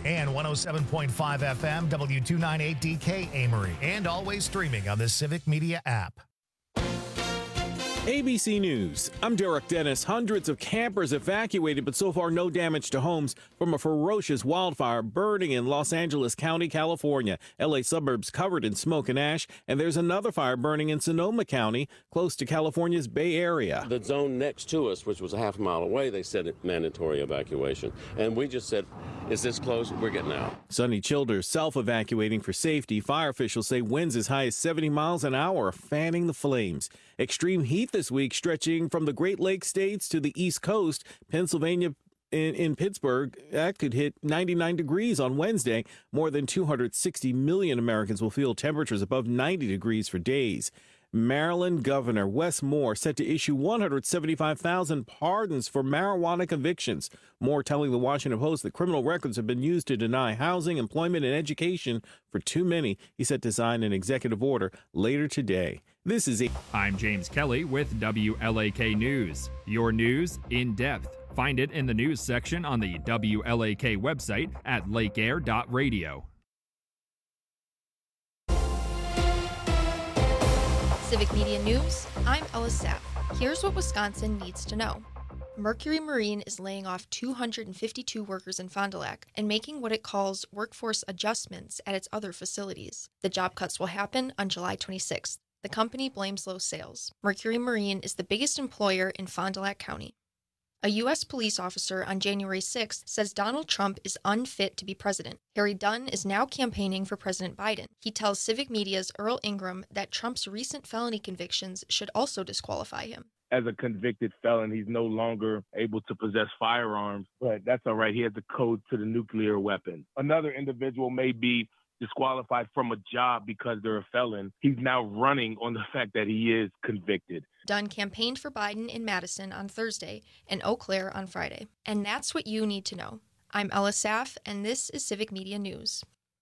and 107.5 FM W298DK Amory, and always streaming on the Civic Media app. ABC News. I'm Derek Dennis. Hundreds of campers evacuated, but so far no damage to homes from a ferocious wildfire burning in Los Angeles County, California. LA suburbs covered in smoke and ash, and there's another fire burning in Sonoma County, close to California's Bay Area. The zone next to us, which was a half a mile away, they said mandatory evacuation. And we just said, is this close? We're getting out. Sonny Childers self-evacuating for safety. Fire officials say winds as high as 70 miles an hour are fanning the flames. Extreme heat this week stretching from the Great Lakes states to the East Coast. Pennsylvania in Pittsburgh, that could hit 99 degrees on Wednesday. More than 260 million Americans will feel temperatures above 90 degrees for days. Maryland Governor Wes Moore set to issue 175,000 pardons for marijuana convictions. Moore telling the Washington Post that criminal records have been used to deny housing, employment, and education for too many. He set to sign an executive order later today. I'm James Kelly with WLAK News. Your news in depth. Find it in the news section on the WLAK website at lakeair.radio. Civic Media News, I'm Ellis Sapp. Here's what Wisconsin needs to know. Mercury Marine is laying off 252 workers in Fond du Lac and making what it calls workforce adjustments at its other facilities. The job cuts will happen on July 26th. The company blames low sales. Mercury Marine is the biggest employer in Fond du Lac County. A U.S. police officer on January 6th says Donald Trump is unfit to be president. Harry Dunn is now campaigning for President Biden. He tells Civic Media's Earl Ingram that Trump's recent felony convictions should also disqualify him. As a convicted felon, he's no longer able to possess firearms, but that's all right. He has the code to the nuclear weapon. Another individual may be disqualified from a job because they're a felon. He's now running on the fact that he is convicted. Dunn campaigned for Biden in Madison on Thursday and Eau Claire on Friday. And that's what you need to know. I'm Ella Saff, and this is Civic Media News.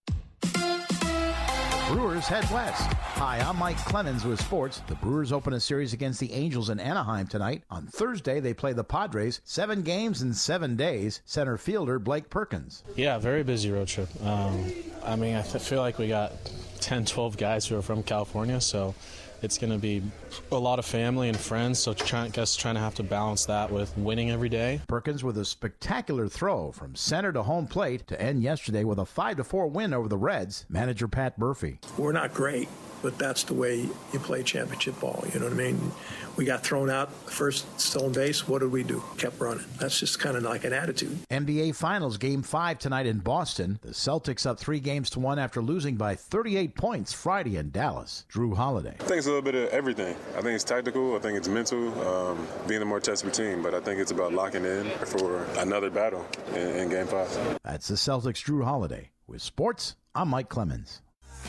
Brewers head west. Hi, I'm Mike Clemens with sports. The Brewers open a series against the Angels in Anaheim tonight. On Thursday, they play the Padres. 7 games in 7 days. Center fielder Blake Perkins. Yeah, very busy road trip. I feel like we got 10, 12 guys who are from California, so it's going to be a lot of family and friends, so trying to have to balance that with winning every day. Perkins with a spectacular throw from center to home plate to end yesterday with a 5-4 win over the Reds. Manager Pat Murphy. We're not great, but that's the way you play championship ball. You know what I mean? We got thrown out, first stolen base. What did we do? Kept running. That's just kind of like an attitude. NBA Finals Game 5 tonight in Boston. The Celtics up 3-1 after losing by 38 points Friday in Dallas. Drew Holiday. I think it's a little bit of everything. I think it's tactical. I think it's mental, being a more tested team. But I think it's about locking in for another battle in Game 5. That's the Celtics' Drew Holiday. With sports, I'm Mike Clemens.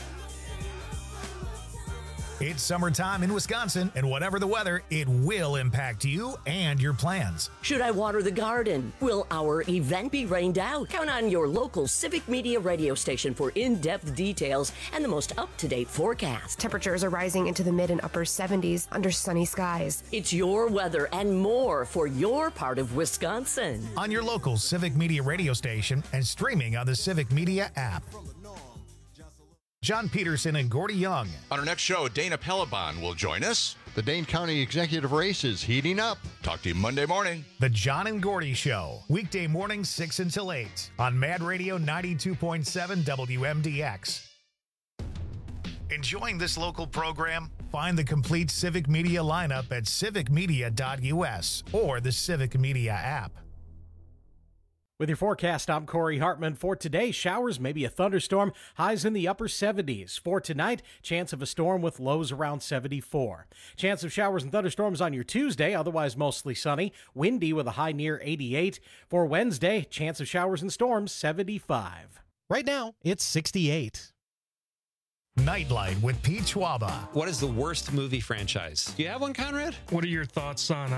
It's summertime in Wisconsin, and whatever the weather, it will impact you and your plans. Should I water the garden? Will our event be rained out? Count on your local Civic Media radio station for in-depth details and the most up-to-date forecast. Temperatures are rising into the mid and upper 70s under sunny skies. It's your weather and more for your part of Wisconsin. On your local Civic Media radio station and streaming on the Civic Media app. John Peterson and Gordy Young. On our next show, Dana Pelabon will join us. The Dane County Executive Race is heating up. Talk to you Monday morning. The John and Gordy Show. Weekday mornings 6 until 8 on Mad Radio 92.7 WMDX. Enjoying this local program? Find the complete Civic Media lineup at civicmedia.us or the Civic Media app. With your forecast, I'm Corey Hartman. For today, showers, maybe a thunderstorm, highs in the upper 70s. For tonight, chance of a storm with lows around 74. Chance of showers and thunderstorms on your Tuesday, otherwise mostly sunny, windy with a high near 88. For Wednesday, chance of showers and storms, 75. Right now, it's 68. Nightlight with Pete Schwaba. What is the worst movie franchise? Do you have one, Conrad? What are your thoughts on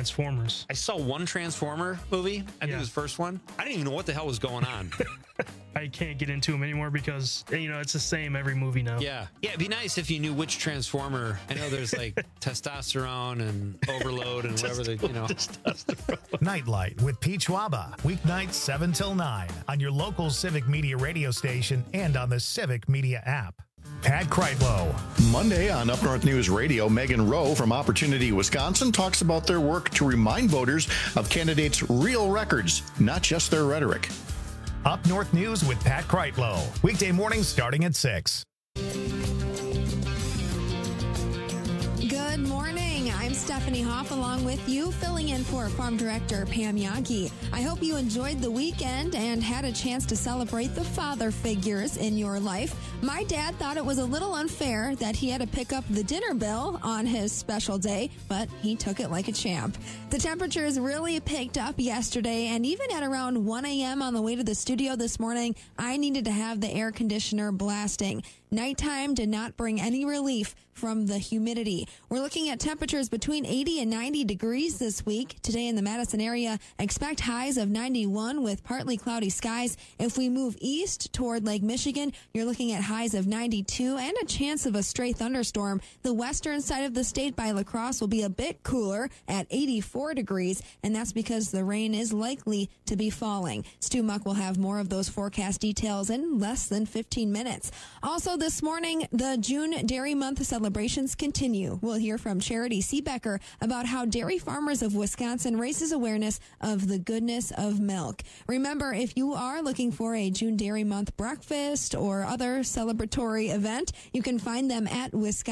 Transformers? I saw one Transformer movie. I think it was the first one. I didn't even know what the hell was going on. I can't get into them anymore because, it's the same every movie now. Yeah. Yeah, it'd be nice if you knew which Transformer. I know there's like testosterone and overload and whatever Nightlight with Pete Schwaba. Weeknights 7 till 9 on your local Civic Media radio station and on the Civic Media app. Pat Kreitlow. Monday on Up North News Radio, Megan Rowe from Opportunity Wisconsin talks about their work to remind voters of candidates' real records, not just their rhetoric. Up North News with Pat Kreitlow. Weekday mornings starting at 6. Good morning. I'm Stephanie Hoff along with you, filling in for Farm Director Pam Yankee. I hope you enjoyed the weekend and had a chance to celebrate the father figures in your life. My dad thought it was a little unfair that he had to pick up the dinner bill on his special day, but he took it like a champ. The temperatures really picked up yesterday, and even at around 1 a.m. on the way to the studio this morning, I needed to have the air conditioner blasting. Nighttime did not bring any relief from the humidity. We're looking at temperatures between 80 and 90 degrees this week. Today in the Madison area, expect highs of 91 with partly cloudy skies. If we move east toward Lake Michigan, you're looking at highs of 92 and a chance of a stray thunderstorm. The western side of the state by La Crosse will be a bit cooler at 84 degrees, and that's because the rain is likely to be falling. Stu Muck will have more of those forecast details in less than 15 minutes. Also this morning, the June Dairy Month celebrations continue. We'll hear from Charity Seebecker about how dairy farmers of Wisconsin raises awareness of the goodness of milk. Remember, if you are looking for a June Dairy Month breakfast or other celebratory event, you can find them at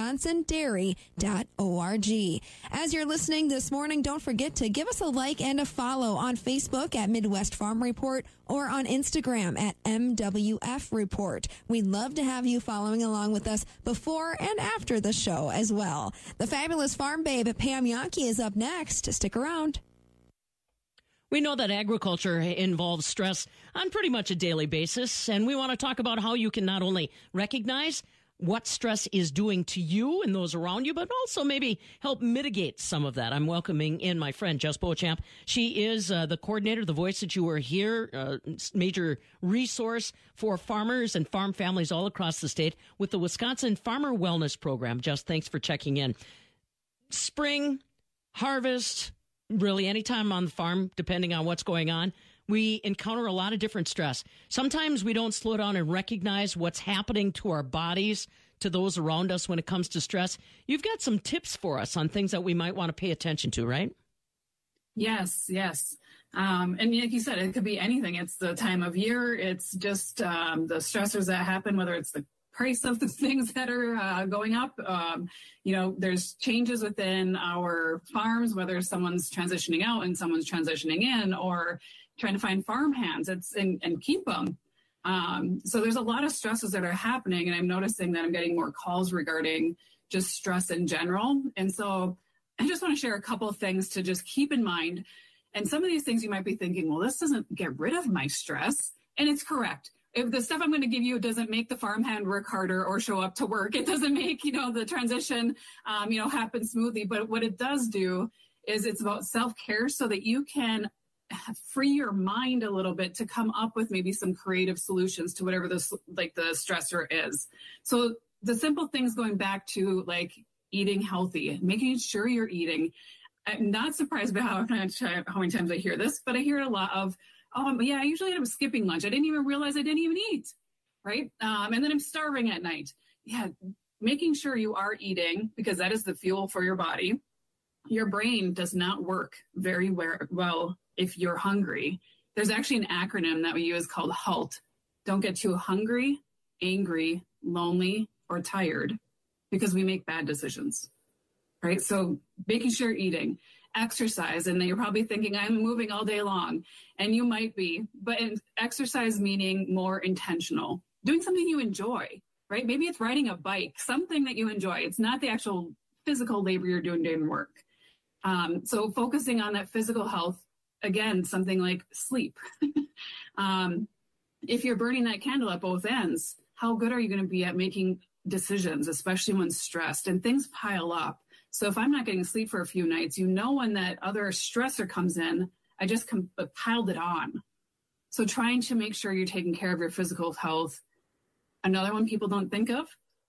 wisconsindairy.org. As you're listening this morning, don't forget to give us a like and a follow on Facebook at Midwest Farm Report or on Instagram at MWF Report. We'd love to have you following along with us before and after the show as well. The fabulous farm babe Pam Yankee is up next. Stick around. We know that agriculture involves stress on pretty much a daily basis, and we want to talk about how you can not only recognize what stress is doing to you and those around you, but also maybe help mitigate some of that. I'm welcoming in my friend, Jess Beauchamp. She is the coordinator, the voice that you were here, major resource for farmers and farm families all across the state with the Wisconsin Farmer Wellness Program. Jess, thanks for checking in. Spring, harvest, really any time on the farm, depending on what's going on, we encounter a lot of different stress. Sometimes we don't slow down and recognize what's happening to our bodies, to those around us when it comes to stress. You've got some tips for us on things that we might want to pay attention to, right? Yes. And like you said, it could be anything. It's the time of year. It's just the stressors that happen, whether it's the price of the things that are going up. There's changes within our farms, whether someone's transitioning out and someone's transitioning in, or trying to find farm hands and keep them. So there's a lot of stresses that are happening, and I'm noticing that I'm getting more calls regarding just stress in general. And so I just want to share a couple of things to just keep in mind. And some of these things you might be thinking, well, this doesn't get rid of my stress. And it's correct. If the stuff I'm going to give you doesn't make the farmhand work harder or show up to work, it doesn't make, the transition, happen smoothly. But what it does do is it's about self-care so that you can free your mind a little bit to come up with maybe some creative solutions to whatever the stressor is. So the simple things going back to like eating healthy, making sure you're eating. I'm not surprised by how many times I hear this, but I hear it a lot of, I usually end up skipping lunch. I didn't even realize I didn't even eat, right? And then I'm starving at night. Yeah, making sure you are eating, because that is the fuel for your body. Your brain does not work very well if you're hungry. There's actually an acronym that we use called HALT. Don't get too hungry, angry, lonely, or tired, because we make bad decisions, right? So making sure you're eating. Exercise, and then you're probably thinking, I'm moving all day long, and you might be, but exercise meaning more intentional, doing something you enjoy, right? Maybe it's riding a bike, something that you enjoy. It's not the actual physical labor you're doing during work. So focusing on that physical health, again, something like sleep. If you're burning that candle at both ends, how good are you going to be at making decisions, especially when stressed and things pile up? So if I'm not getting sleep for a few nights, when that other stressor comes in, I just piled it on. So trying to make sure you're taking care of your physical health. Another one people don't think of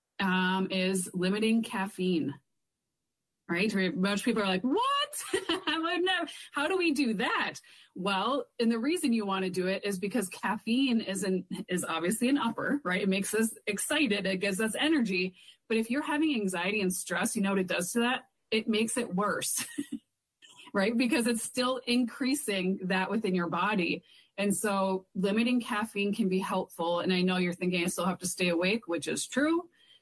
is limiting caffeine, right? Most people are like, what? I would never. How do we do that? Well, and the reason you want to do it is because caffeine is obviously an upper, right? It makes us excited. It gives us energy. But if you're having anxiety and stress, you know what it does to that? It makes it worse, right? Because it's still increasing that within your body. And so limiting caffeine can be helpful. And I know you're thinking I still have to stay awake, which is true,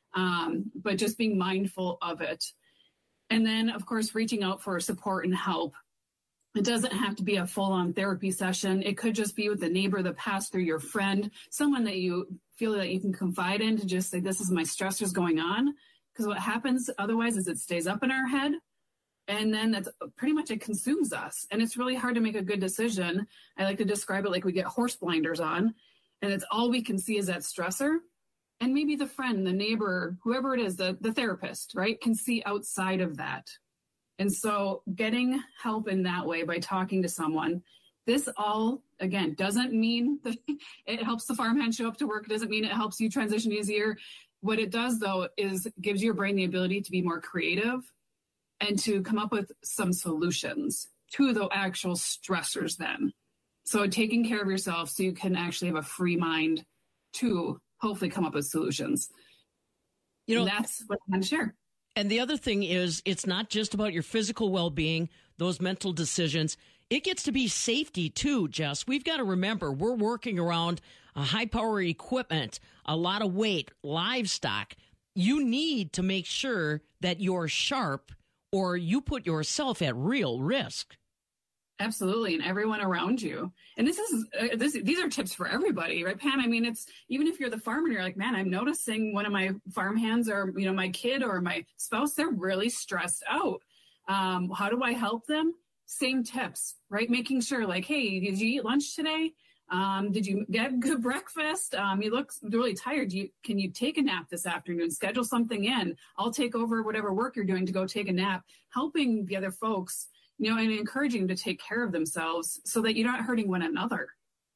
but just being mindful of it. And then, of course, reaching out for support and help. It doesn't have to be a full-on therapy session. It could just be with a neighbor, the pastor, your friend, someone that you feel that you can confide in to just say, this is my stressors going on. Because what happens otherwise is it stays up in our head. And then that's pretty much, it consumes us. And it's really hard to make a good decision. I like to describe it like we get horse blinders on, and it's all we can see is that stressor. And maybe the friend, the neighbor, whoever it is, the therapist, right, can see outside of that. And so getting help in that way by talking to someone, this all, again, doesn't mean that it helps the farmhand show up to work. It doesn't mean it helps you transition easier. What it does, though, is gives your brain the ability to be more creative and to come up with some solutions to the actual stressors then. So taking care of yourself so you can actually have a free mind to hopefully come up with solutions. You know, and that's what I'm going to share. And the other thing is, it's not just about your physical well-being, those mental decisions. It gets to be safety too, Jess. We've got to remember we're working around high-power equipment, a lot of weight, livestock. You need to make sure that you're sharp or you put yourself at real risk. Absolutely. And everyone around you. And these are tips for everybody, right, Pam? I mean, it's even if you're the farmer and you're like, man, I'm noticing one of my farmhands or, my kid or my spouse, they're really stressed out. How do I help them? Same tips, right? Making sure like, hey, did you eat lunch today? Did you get good breakfast? You look really tired. Can you take a nap this afternoon? Schedule something in. I'll take over whatever work you're doing to go take a nap, helping the other folks, and encouraging them to take care of themselves so that you're not hurting one another.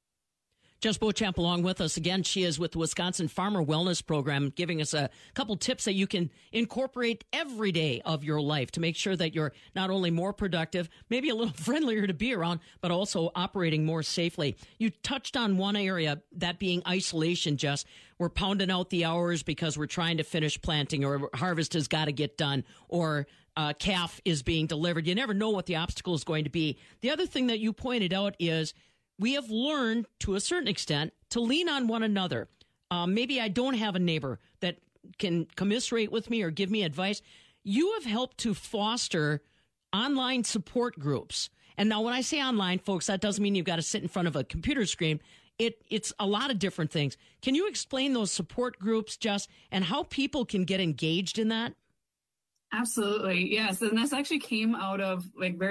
Jess Beauchamp along with us again. She is with the Wisconsin Farmer Wellness Program, giving us a couple tips that you can incorporate every day of your life to make sure that you're not only more productive, maybe a little friendlier to be around, but also operating more safely. You touched on one area, that being isolation, Jess. We're pounding out the hours because we're trying to finish planting, or harvest has got to get done, or calf is being delivered. You never know what the obstacle is going to be. The other thing that you pointed out is we have learned, to a certain extent, to lean on one another. Maybe I don't have a neighbor that can commiserate with me or give me advice. You have helped to foster online support groups. And now when I say online, folks, that doesn't mean you've got to sit in front of a computer screen. It's a lot of different things. Can you explain those support groups, Jess, and how people can get engaged in that? Absolutely. Yes. And this actually came out of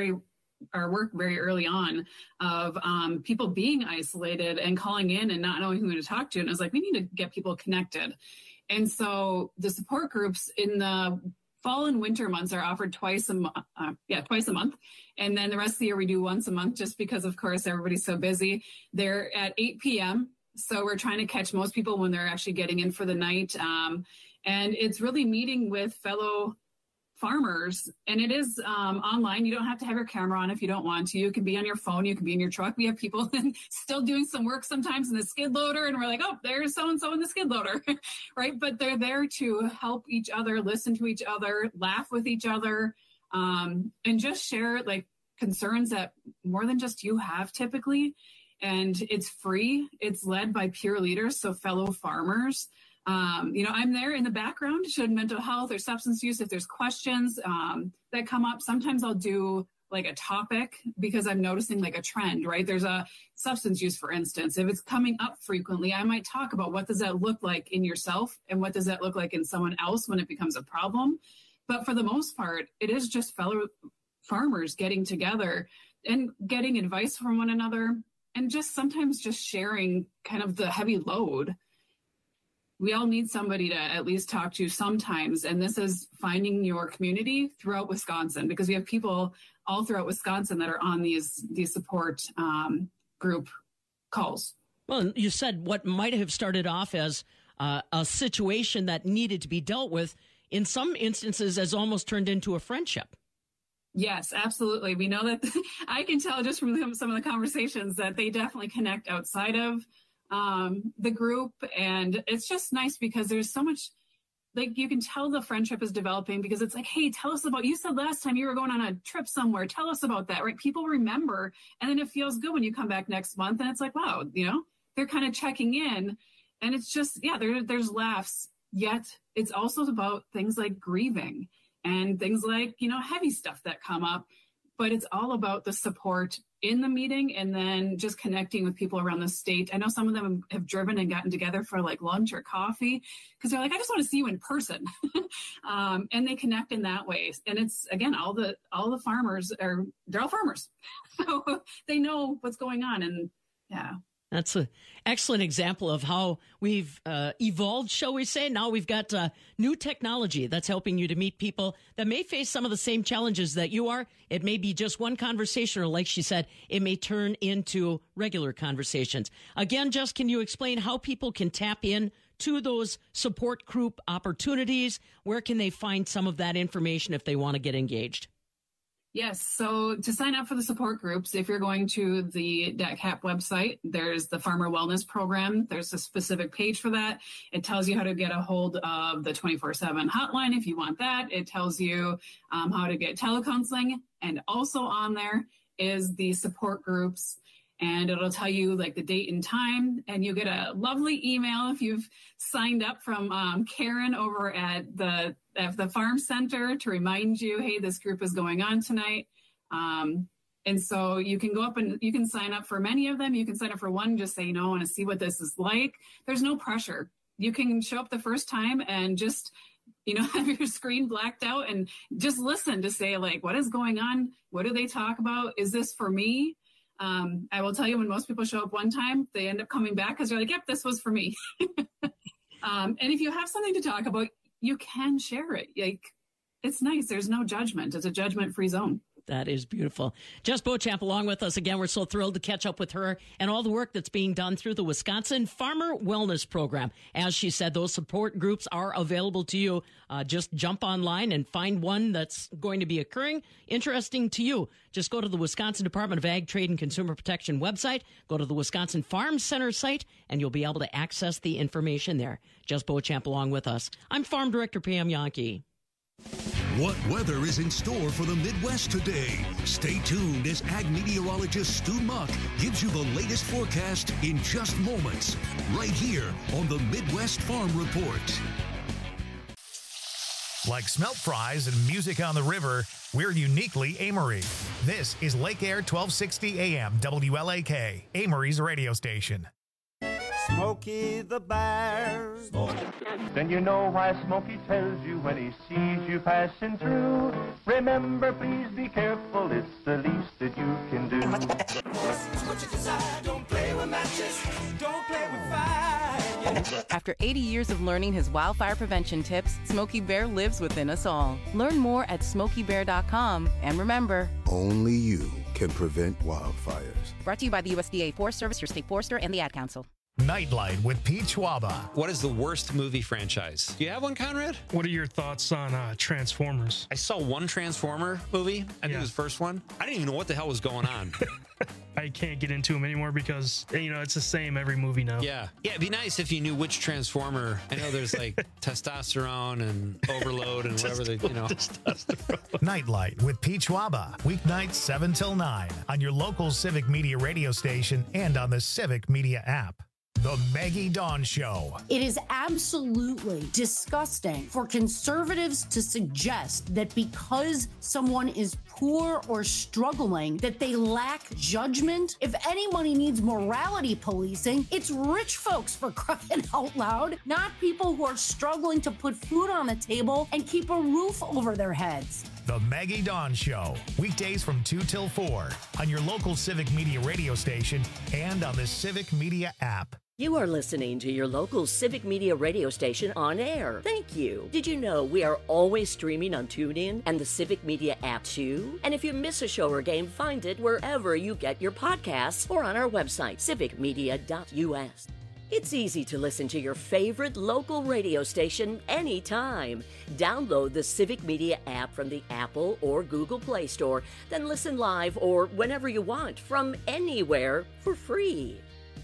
our work very early on of people being isolated and calling in and not knowing who to talk to. And I was like, we need to get people connected. And so the support groups in the fall and winter months are offered twice a month. And then the rest of the year we do once a month, just because, of course, everybody's so busy. They're at 8 p.m. So we're trying to catch most people when they're actually getting in for the night. And it's really meeting with fellow farmers, and it is online. You don't have to have your camera on if you don't want to. You can be on your phone. You can be in your truck. We have people still doing some work sometimes in the skid loader, and we're like, oh, there's so-and-so in the skid loader, right? But they're there to help each other, listen to each other, laugh with each other, and just share concerns that more than just you have typically. And it's free. It's led by peer leaders, so fellow farmers. I'm there in the background should mental health or substance use, if there's questions that come up. Sometimes I'll do a topic because I'm noticing a trend, right? There's a substance use, for instance. If it's coming up frequently, I might talk about what does that look like in yourself and what does that look like in someone else when it becomes a problem. But for the most part, it is just fellow farmers getting together and getting advice from one another and just sometimes just sharing kind of the heavy load. We all need somebody to at least talk to sometimes. And this is finding your community throughout Wisconsin, because we have people all throughout Wisconsin that are on these support group calls. Well, you said what might have started off as a situation that needed to be dealt with, in some instances, has almost turned into a friendship. Yes, absolutely. We know that. I can tell just from some of the conversations that they definitely connect outside of the group. And it's just nice because there's so much, like, you can tell the friendship is developing because it's like, hey, tell us about, you said last time you were going on a trip somewhere. Tell us about that, right? People remember. And then it feels good when you come back next month and it's like, wow, they're kind of checking in. And it's just, there's laughs. Yet it's also about things like grieving and things like, heavy stuff that come up. But it's all about the support in the meeting and then just connecting with people around the state. I know some of them have driven and gotten together for like lunch or coffee because they're like, I just want to see you in person. And they connect in that way. And it's, again, all the farmers they're all farmers. So they know what's going on. And yeah. That's an excellent example of how we've evolved, shall we say. Now we've got new technology that's helping you to meet people that may face some of the same challenges that you are. It may be just one conversation, or like she said, it may turn into regular conversations. Again, Jess, can you explain how people can tap in to those support group opportunities? Where can they find some of that information if they want to get engaged? Yes. So to sign up for the support groups, if you're going to the DATCAP website, there's the Farmer Wellness Program. There's a specific page for that. It tells you how to get a hold of the 24/7 hotline if you want that. It tells you how to get telecounseling. And also on there is the support groups. And it'll tell you like the date and time. And you get a lovely email if you've signed up from Karen over at the farm center to remind you, hey, this group is going on tonight. And so you can go up and you can sign up for many of them. You can sign up for one, just say, I want to see what this is like. There's no pressure. You can show up the first time and just, have your screen blacked out and just listen to say, like, what is going on? What do they talk about? Is this for me? I will tell you, when most people show up one time, they end up coming back because they're like, yep, this was for me. And if you have something to talk about, you can share it. Like, it's nice. There's no judgment. It's a judgment-free zone. That is beautiful. Jess Beauchamp along with us again. We're so thrilled to catch up with her and all the work that's being done through the Wisconsin Farmer Wellness Program. As she said, those support groups are available to you. Just jump online and find one that's going to be occurring, interesting to you. Just go to the Wisconsin Department of Ag, Trade, and Consumer Protection website, go to the Wisconsin Farm Center site, and you'll be able to access the information there. Jess Beauchamp along with us. I'm Farm Director Pam Yankee. What weather is in store for the Midwest today? Stay tuned as ag meteorologist Stu Muck gives you the latest forecast in just moments, right here on the Midwest Farm Report. Like smelt fries and music on the river, we're uniquely Amory. This is Lake Air 1260 AM WLAK, Amory's radio station. Smokey the Bear. Then you know why Smokey tells you when he sees you passing through. Remember, please be careful, it's the least that you can do. What you desire, don't play with matches, don't play with fire. After 80 years of learning his wildfire prevention tips, Smokey Bear lives within us all. Learn more at SmokeyBear.com. And remember, only you can prevent wildfires. Brought to you by the USDA Forest Service, your state forester, and the Ad Council. Nightlight with Pete Schwaba. What is the worst movie franchise? Do you have one, Conrad? What are your thoughts on Transformers? I saw one Transformer movie. I think it was the first one. I didn't even know what the hell was going on. I can't get into them anymore because, it's the same every movie now. Yeah. Yeah, it'd be nice if you knew which Transformer. I know there's like testosterone and overload and whatever they, Nightlight with Pete Schwaba. Weeknights 7 till 9 on your local Civic Media radio station and on the Civic Media app. The Maggie Dawn Show. It is absolutely disgusting for conservatives to suggest that because someone is poor or struggling, that they lack judgment. If anybody needs morality policing, it's rich folks, for crying out loud, not people who are struggling to put food on the table and keep a roof over their heads. The Maggie Dawn Show, weekdays from 2 till 4 on your local Civic Media radio station and on the Civic Media app. You are listening to your local Civic Media radio station on air. Thank you. Did you know we are always streaming on TuneIn and the Civic Media app too? And if you miss a show or game, find it wherever you get your podcasts or on our website, civicmedia.us. It's easy to listen to your favorite local radio station anytime. Download the Civic Media app from the Apple or Google Play Store, then listen live or whenever you want from anywhere for free.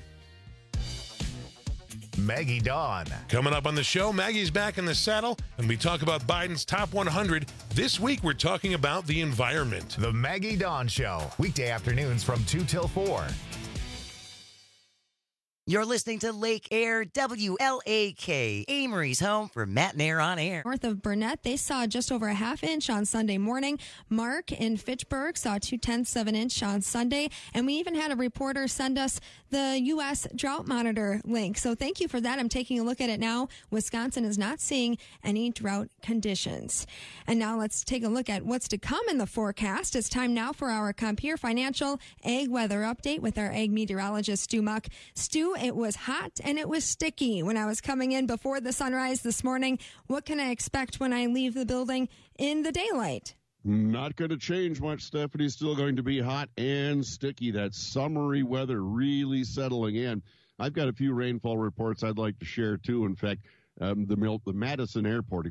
Maggie Dawn. Coming up on the show, Maggie's back in the saddle, and we talk about Biden's top 100. This week, we're talking about the environment. The Maggie Dawn Show, weekday afternoons from 2 till 4. You're listening to Lake Air WLAK, Amory's home for Matt and Air on Air. North of Burnett, they saw just over a half inch on Sunday morning. Mark in Fitchburg saw 0.2 of an inch on Sunday. And we even had a reporter send us the U.S. Drought Monitor link. So thank you for that. I'm taking a look at it now. Wisconsin is not seeing any drought conditions. And now let's take a look at what's to come in the forecast. It's time now for our Compeer Financial Ag Weather Update with our ag meteorologist, Stu Muck. Stu, it was hot and it was sticky when I was coming in before the sunrise this morning. What can I expect when I leave the building in the daylight? Not going to change much, Stephanie. Still going to be hot and sticky. That summery weather really settling in. I've got a few rainfall reports I'd like to share, too. In fact, the Madison Airport,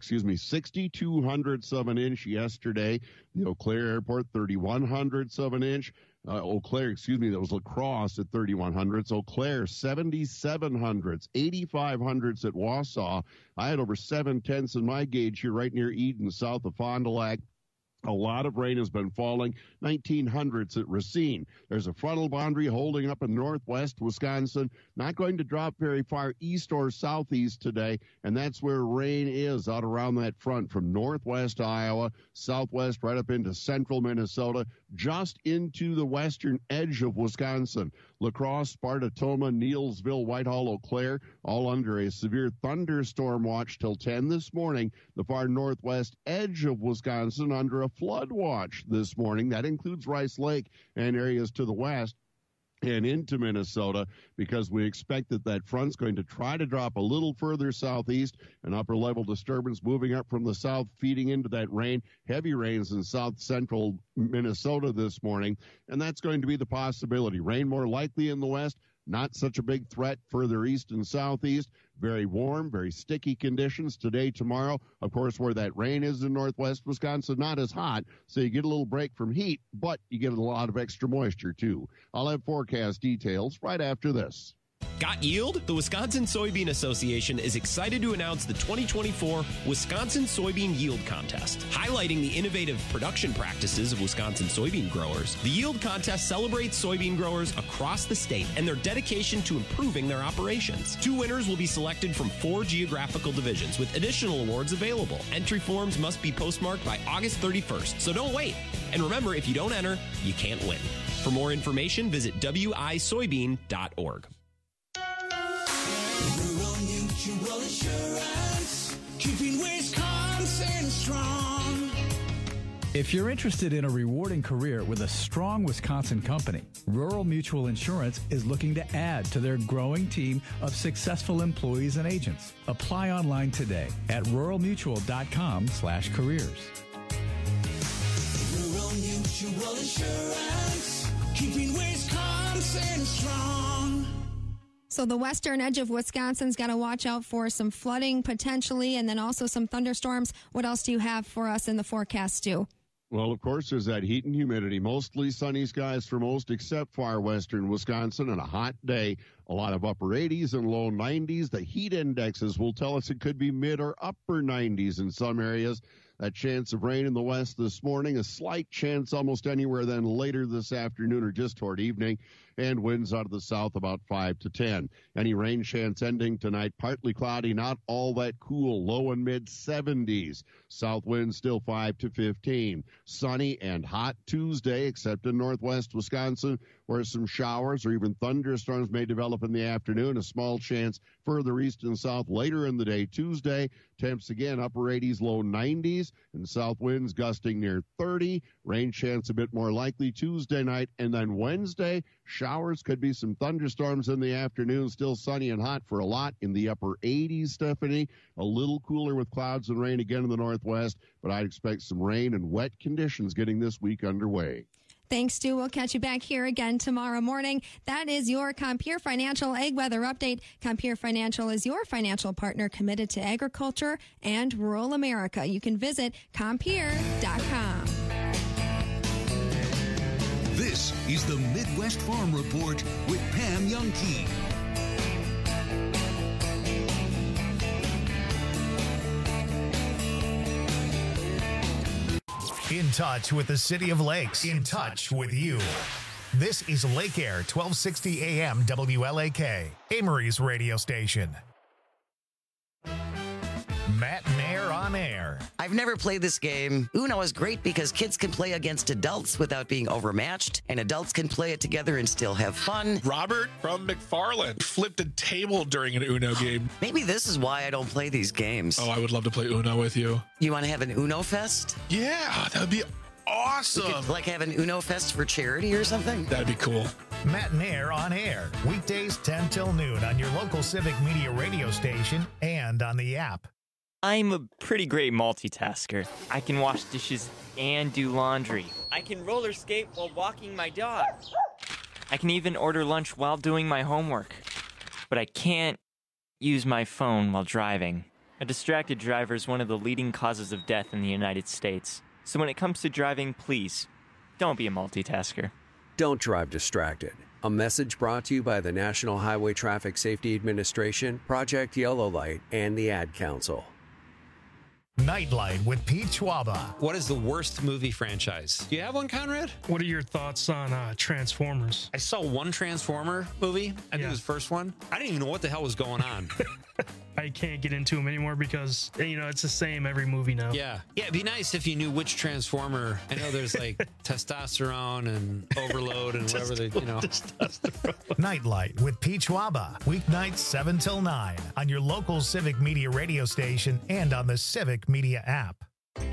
6,200ths of an inch yesterday. The Eau Claire Airport, 3,100ths of an inch. Eau Claire, that was La Crosse at 3,100ths. Eau Claire, 7,700ths, 8,500ths at Wausau. I had over 7/10ths in my gauge here right near Eden, south of Fond du Lac. A lot of rain has been falling, 1,900ths at Racine. There's a frontal boundary holding up in northwest Wisconsin, not going to drop very far east or southeast today, and that's where rain is out around that front from northwest Iowa, southwest right up into central Minnesota, just into the western edge of Wisconsin. La Crosse, Sparta-Toma, Neilsville, Whitehall, Eau Claire, all under a severe thunderstorm watch till 10 this morning. The far northwest edge of Wisconsin under a flood watch this morning. That includes Rice Lake and areas to the west and into Minnesota, because we expect that front's going to try to drop a little further southeast, an upper level disturbance moving up from the south, feeding into that rain, heavy rains in south central Minnesota this morning, and that's going to be the possibility. Rain more likely in the west, not such a big threat further east and southeast. Very warm, very sticky conditions today, tomorrow. Of course, where that rain is in northwest Wisconsin, not as hot, so you get a little break from heat, but you get a lot of extra moisture, too. I'll have forecast details right after this. Got yield? The Wisconsin Soybean Association is excited to announce the 2024 Wisconsin Soybean Yield Contest. Highlighting the innovative production practices of Wisconsin soybean growers, the Yield Contest celebrates soybean growers across the state and their dedication to improving their operations. 2 winners will be selected from 4 geographical divisions, with additional awards available. Entry forms must be postmarked by August 31st, so don't wait. And remember, if you don't enter, you can't win. For more information, visit wisoybean.org. Rural Mutual Insurance, keeping Wisconsin strong. If you're interested in a rewarding career with a strong Wisconsin company, Rural Mutual Insurance is looking to add to their growing team of successful employees and agents. Apply online today at ruralmutual.com/careers. Rural Mutual Insurance, keeping Wisconsin strong. So the western edge of Wisconsin's got to watch out for some flooding potentially, and then also some thunderstorms. What else do you have for us in the forecast, Stu? Well, of course, there's that heat and humidity. Mostly sunny skies for most except far western Wisconsin, and a hot day. A lot of upper 80s and low 90s. The heat indexes will tell us it could be mid or upper 90s in some areas. That chance of rain in the west this morning, a slight chance almost anywhere then later this afternoon or just toward evening, and winds out of the south about 5 to 10. Any rain chance ending tonight, partly cloudy, not all that cool, low and mid 70s. South winds still 5 to 15. Sunny and hot Tuesday, except in northwest Wisconsin, where some showers or even thunderstorms may develop in the afternoon. A small chance further east and south later in the day Tuesday. Temps again, upper 80s, low 90s. 20s, and south winds gusting near 30. Rain chance a bit more likely Tuesday night, and then Wednesday, showers, could be some thunderstorms in the afternoon. Still sunny and hot for a lot in the upper 80s, Stephanie. A little cooler with clouds and rain again in the northwest, but I'd expect some rain and wet conditions getting this week underway. Thanks, Stu. We'll catch you back here again tomorrow morning. That is your Compeer Financial Ag Weather Update. Compeer Financial is your financial partner committed to agriculture and rural America. You can visit Compeer.com. This is the Midwest Farm Report with Pam Youngkey. In touch with the City of Lakes. In touch with you. This is Lake Air 1260 AM WLAK, Amory's radio station. Matt Nair on air. I've never played this game. Uno is great because kids can play against adults without being overmatched, and adults can play it together and still have fun. Robert from McFarland flipped a table during an Uno game. Maybe this is why I don't play these games. Oh, I would love to play Uno with you. You want to have an Uno Fest? Yeah, that would be awesome. We could, like, have an Uno Fest for charity or something? That'd be cool. Matt Nair on air. Weekdays 10 till noon on your local Civic Media radio station and on the app. I'm a pretty great multitasker. I can wash dishes and do laundry. I can roller skate while walking my dog. I can even order lunch while doing my homework. But I can't use my phone while driving. A distracted driver is one of the leading causes of death in the United States. So when it comes to driving, please, don't be a multitasker. Don't drive distracted. A message brought to you by the National Highway Traffic Safety Administration, Project Yellow Light, and the Ad Council. Nightlight with Pete Schwaba. What is the worst movie franchise? Do you have one, Conrad? What are your thoughts on Transformers? I saw one Transformer movie. I think it was the first one. I didn't even know what the hell was going on. I can't get into them anymore because, it's the same every movie now. Yeah. Yeah, it'd be nice if you knew which Transformer. I know there's like testosterone and overload and whatever they, Nightlight with Pete Schwaba. Weeknights 7 till 9 on your local Civic Media radio station and on the Civic Media app.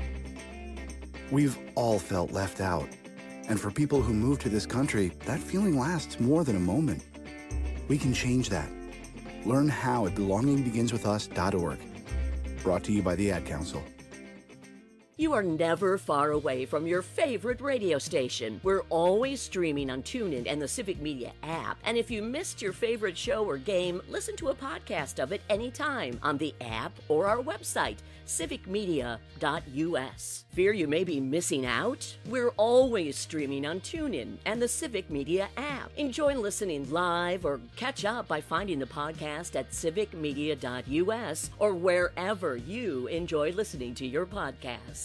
We've all felt left out. And for people who move to this country, that feeling lasts more than a moment. We can change that. Learn how at belongingbeginswithus.org. Brought to you by the Ad Council. You are never far away from your favorite radio station. We're always streaming on TuneIn and the Civic Media app. And if you missed your favorite show or game, listen to a podcast of it anytime on the app or our website, civicmedia.us. Fear you may be missing out? We're always streaming on TuneIn and the Civic Media app. Enjoy listening live or catch up by finding the podcast at civicmedia.us or wherever you enjoy listening to your podcasts.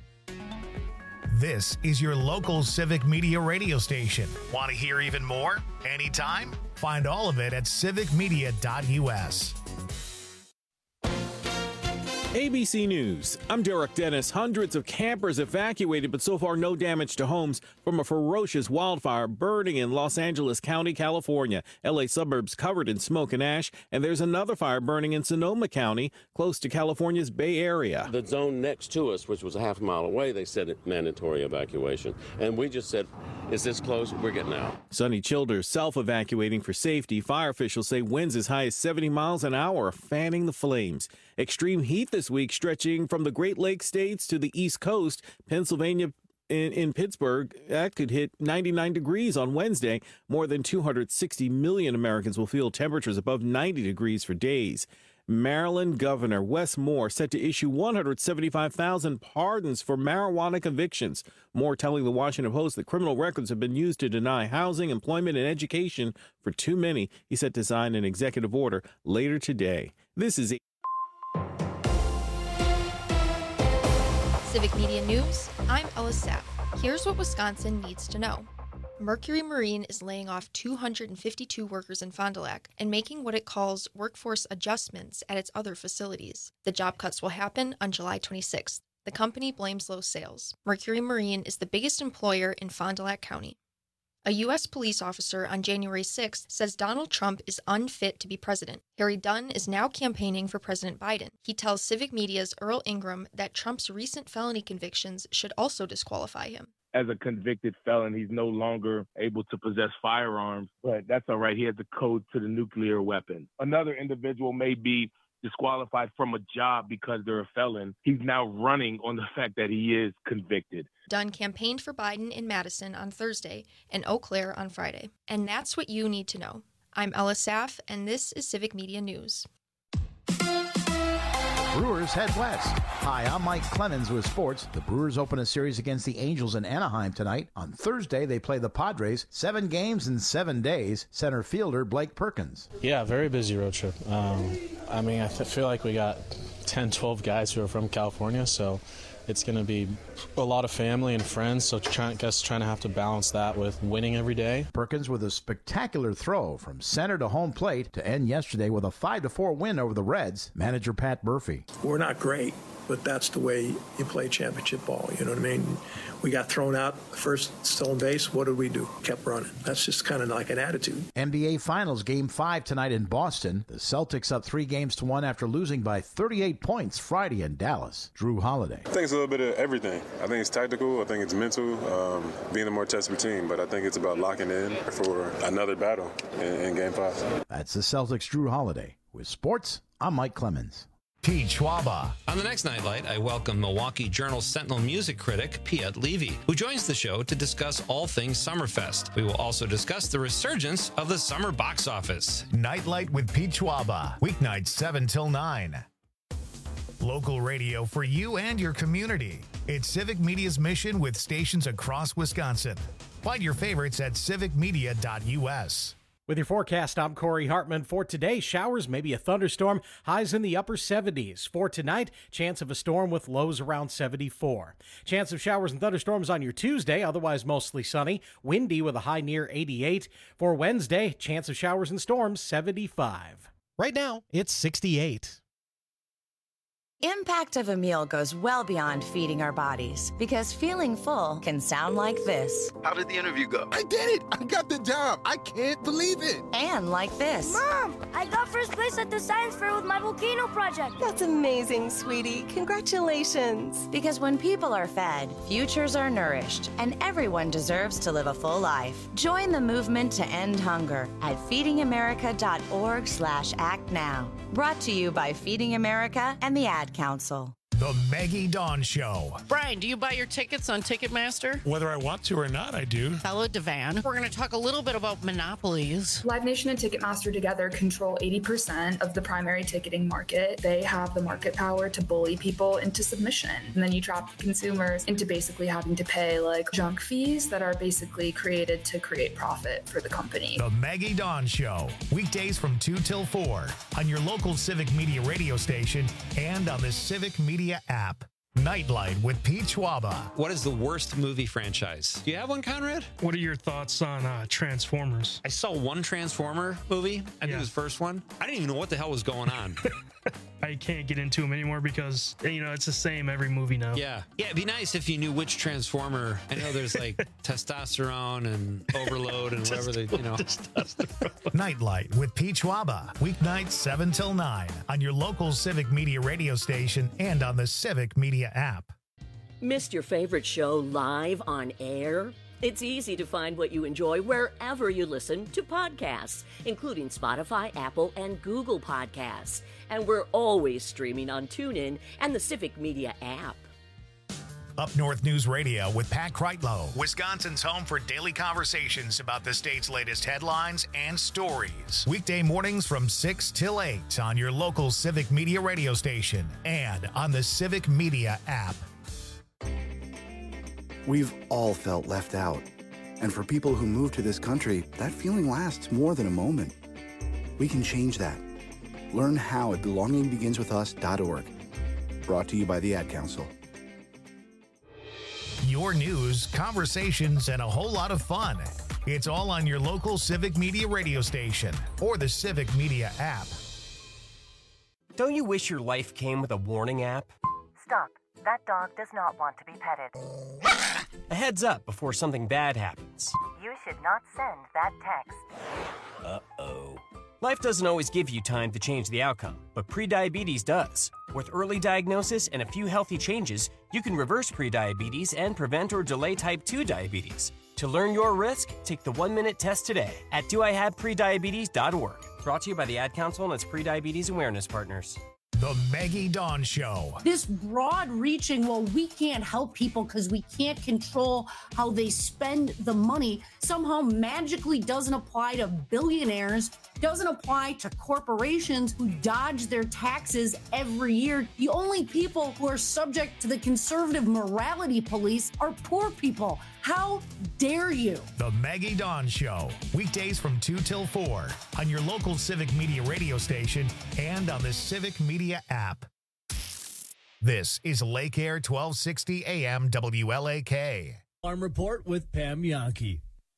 This is your local Civic Media radio station. Want to hear even more? Anytime? Find all of it at civicmedia.us. ABC News. I'm Derek Dennis. Hundreds of campers evacuated, but so far no damage to homes from a ferocious wildfire burning in Los Angeles County, California. LA suburbs covered in smoke and ash, and there's another fire burning in Sonoma County, close to California's Bay Area. The zone next to us, which was a half mile away, they said mandatory evacuation. And we just said, is this close? We're getting out. Sonny Childers self-evacuating for safety. Fire officials say winds as high as 70 miles an hour are fanning the flames. Extreme heat this week stretching from the Great Lakes states to the East Coast. Pennsylvania in Pittsburgh, that could hit 99 degrees on Wednesday. More than 260 million Americans will feel temperatures above 90 degrees for days. Maryland Governor Wes Moore set to issue 175,000 pardons for marijuana convictions. Moore telling the Washington Post that criminal records have been used to deny housing, employment, and education for too many. He set to sign an executive order later today. This is Civic Media News, I'm Ella Sapp. Here's what Wisconsin needs to know. Mercury Marine is laying off 252 workers in Fond du Lac and making what it calls workforce adjustments at its other facilities. The job cuts will happen on July 26th. The company blames low sales. Mercury Marine is the biggest employer in Fond du Lac County. A U.S. police officer on January 6th says Donald Trump is unfit to be president. Harry Dunn is now campaigning for President Biden. He tells Civic Media's Earl Ingram that Trump's recent felony convictions should also disqualify him. As a convicted felon, he's no longer able to possess firearms, but that's all right. He has the code to the nuclear weapon. Another individual may be disqualified from a job because they're a felon. He's now running on the fact that he is convicted. Dunn campaigned for Biden in Madison on Thursday and Eau Claire on Friday. And that's what you need to know. I'm Ella Saff, and this is Civic Media News. Brewers head west. Hi, I'm Mike Clemens with sports. The Brewers open a series against the Angels in Anaheim tonight. On Thursday, they play the Padres. 7 games in 7 days. Center fielder Blake Perkins. Yeah, very busy road trip. I feel like we got 10, 12 guys who are from California, so it's going to be a lot of family and friends, so trying to have to balance that with winning every day. Perkins with a spectacular throw from center to home plate to end yesterday with a 5-4 win over the Reds. Manager Pat Murphy. We're not great, but that's the way you play championship ball. You know what I mean? We got thrown out first, stolen base. What did we do? Kept running. That's just kind of like an attitude. NBA Finals Game 5 tonight in Boston. The Celtics up 3-1 after losing by 38 points Friday in Dallas. Drew Holiday. I think it's a little bit of everything. I think it's tactical. I think it's mental, being a more tested team. But I think it's about locking in for another battle in Game 5. That's the Celtics' Drew Holiday. With sports, I'm Mike Clemens. Pete Schwaba. On the next Nightlight, I welcome Milwaukee Journal Sentinel music critic Piet Levy, who joins the show to discuss all things Summerfest. We will also discuss the resurgence of the summer box office. Nightlight with Pete Schwaba. Weeknights 7 till 9. Local radio for you and your community. It's Civic Media's mission with stations across Wisconsin. Find your favorites at civicmedia.us. With your forecast, I'm Corey Hartman. For today, showers, maybe a thunderstorm, highs in the upper 70s. For tonight, chance of a storm with lows around 74. Chance of showers and thunderstorms on your Tuesday, otherwise mostly sunny, windy with a high near 88. For Wednesday, chance of showers and storms, 75. Right now, it's 68. Impact of a meal goes well beyond feeding our bodies, because feeling full can sound like this. How did the interview go? I did it! I got the job! I can't believe it! And like this. Mom, I got first place at the science fair with my volcano project. That's amazing, sweetie. Congratulations. Because when people are fed, futures are nourished, and everyone deserves to live a full life. Join the movement to end hunger at feedingamerica.org/act now. Brought to you by Feeding America and the Ad Council. The Maggie Dawn Show. Brian, do you buy your tickets on Ticketmaster? Whether I want to or not, I do. Hello, Devan. We're going to talk a little bit about monopolies. Live Nation and Ticketmaster together control 80% of the primary ticketing market. They have the market power to bully people into submission. And then you trap consumers into basically having to pay like junk fees that are basically created to create profit for the company. The Maggie Dawn Show. Weekdays from 2 till 4 on your local Civic Media radio station and on the Civic Media app. Nightlight with Pete Schwaba. What is the worst movie franchise? Do you have one, Conrad? What are your thoughts on Transformers? I saw one Transformer movie. I think it was the first one. I didn't even know what the hell was going on. I can't get into them anymore because, it's the same every movie now. Yeah, it'd be nice if you knew which Transformer. I know there's like testosterone and overload and whatever they, Nightlight with Pete Schwaba. Weeknights 7 till 9 on your local Civic Media radio station and on the Civic Media app. Missed your favorite show live on air? It's easy to find what you enjoy wherever you listen to podcasts, including Spotify, Apple, and Google Podcasts. And we're always streaming on TuneIn and the Civic Media app. Up North News Radio with Pat Kreitlow, Wisconsin's home for daily conversations about the state's latest headlines and stories. Weekday mornings from 6 till 8 on your local Civic Media radio station and on the Civic Media app. We've all felt left out. And for people who move to this country, that feeling lasts more than a moment. We can change that. Learn how at belongingbeginswithus.org. Brought to you by the Ad Council. Your news, conversations, and a whole lot of fun. It's all on your local Civic Media radio station or the Civic Media app. Don't you wish your life came with a warning app? Stop. That dog does not want to be petted. A heads up before something bad happens. You should not send that text. Uh-oh. Life doesn't always give you time to change the outcome, but prediabetes does. With early diagnosis and a few healthy changes, you can reverse prediabetes and prevent or delay type 2 diabetes. To learn your risk, take the 1-minute test today at doihaveprediabetes.org. Brought to you by the Ad Council and its Prediabetes Awareness Partners. The Maggie Dawn Show. This broad-reaching, well, we can't help people because we can't control how they spend the money, somehow magically doesn't apply to billionaires, doesn't apply to corporations who dodge their taxes every year. The only people who are subject to the conservative morality police are poor people. How dare you? The Maggie Dawn Show. Weekdays from 2 till 4 on your local Civic Media radio station and on the Civic Media app. This is Lake Air 1260 AM WLAK. Farm Report with Pam Yankee.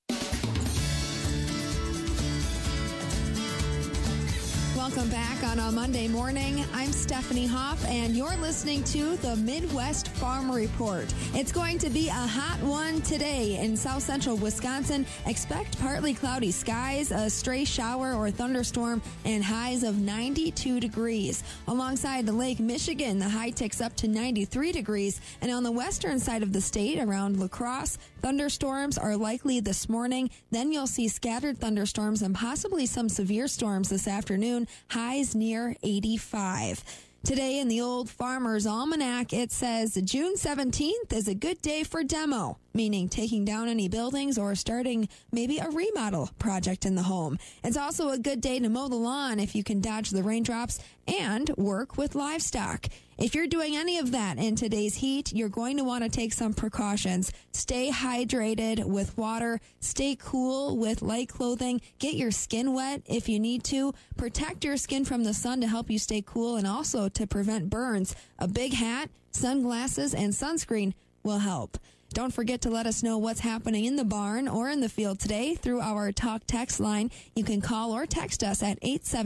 Welcome back on a Monday morning. I'm Stephanie Hoff, and you're listening to the Midwest Farm Report. It's going to be a hot one today in south central Wisconsin. Expect partly cloudy skies, a stray shower or thunderstorm, and highs of 92 degrees. Alongside Lake Michigan, the high ticks up to 93 degrees. And on the western side of the state, around La Crosse, thunderstorms are likely this morning. Then you'll see scattered thunderstorms and possibly some severe storms this afternoon. Highs near 85. Today in the Old Farmer's Almanac, it says June 17th is a good day for demo, meaning taking down any buildings or starting maybe a remodel project in the home. It's also a good day to mow the lawn if you can dodge the raindrops and work with livestock. If you're doing any of that in today's heat, you're going to want to take some precautions. Stay hydrated with water. Stay cool with light clothing. Get your skin wet if you need to. Protect your skin from the sun to help you stay cool and also to prevent burns. A big hat, sunglasses, and sunscreen will help. Don't forget to let us know what's happening in the barn or in the field today through our talk text line. You can call or text us at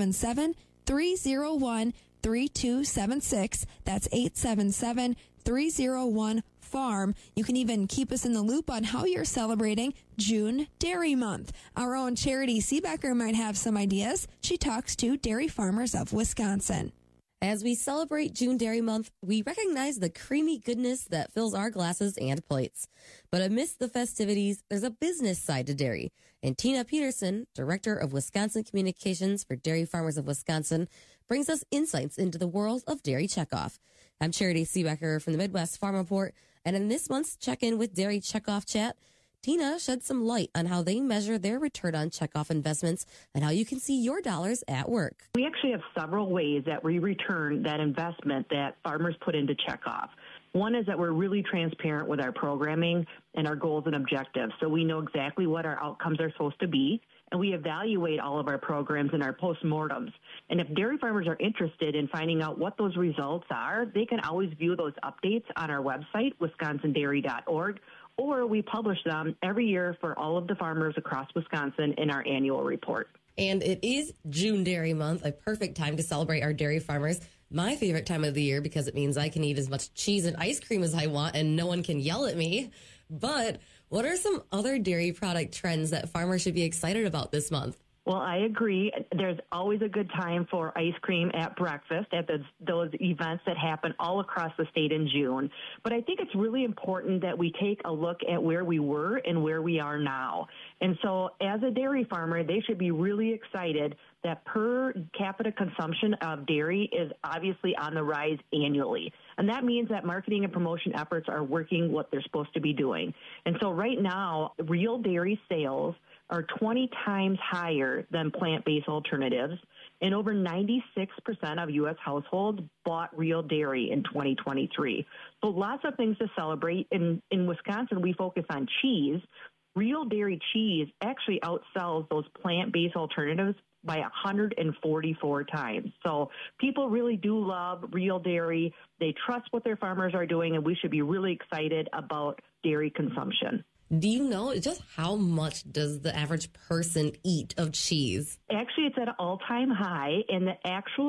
877-301-3276. That's 877-301-FARM. You can even keep us in the loop on how you're celebrating June Dairy Month. Our own Charity Seebecker might have some ideas. She talks to dairy farmers of Wisconsin. As we celebrate June Dairy Month, we recognize the creamy goodness that fills our glasses and plates. But amidst the festivities, there's a business side to dairy. And Tina Peterson, Director of Wisconsin Communications for Dairy Farmers of Wisconsin, brings us insights into the world of dairy checkoff. I'm Charity Seebecker from the Midwest Farm Report, and in this month's Check-In with Dairy Checkoff Chat, Tina shed some light on how they measure their return on checkoff investments and how you can see your dollars at work. We actually have several ways that we return that investment that farmers put into checkoff. One is that we're really transparent with our programming and our goals and objectives, so we know exactly what our outcomes are supposed to be, and we evaluate all of our programs and our postmortems. And if dairy farmers are interested in finding out what those results are, they can always view those updates on our website, wisconsindairy.org, or we publish them every year for all of the farmers across Wisconsin in our annual report. And it is June Dairy Month, a perfect time to celebrate our dairy farmers. My favorite time of the year because it means I can eat as much cheese and ice cream as I want and no one can yell at me. But what are some other dairy product trends that farmers should be excited about this month? Well, I agree. There's always a good time for ice cream at breakfast at those events that happen all across the state in June. But I think it's really important that we take a look at where we were and where we are now. And so as a dairy farmer, they should be really excited that per capita consumption of dairy is obviously on the rise annually. And that means that marketing and promotion efforts are working what they're supposed to be doing. And so right now, real dairy sales are 20 times higher than plant-based alternatives, and over 96% of U.S. households bought real dairy in 2023. So lots of things to celebrate. In Wisconsin, we focus on cheese. Real dairy cheese actually outsells those plant-based alternatives by 144 times. So people really do love real dairy. They trust what their farmers are doing, and we should be really excited about dairy consumption. Do you know just how much does the average person eat of cheese? Actually, it's at an all-time high, and the actual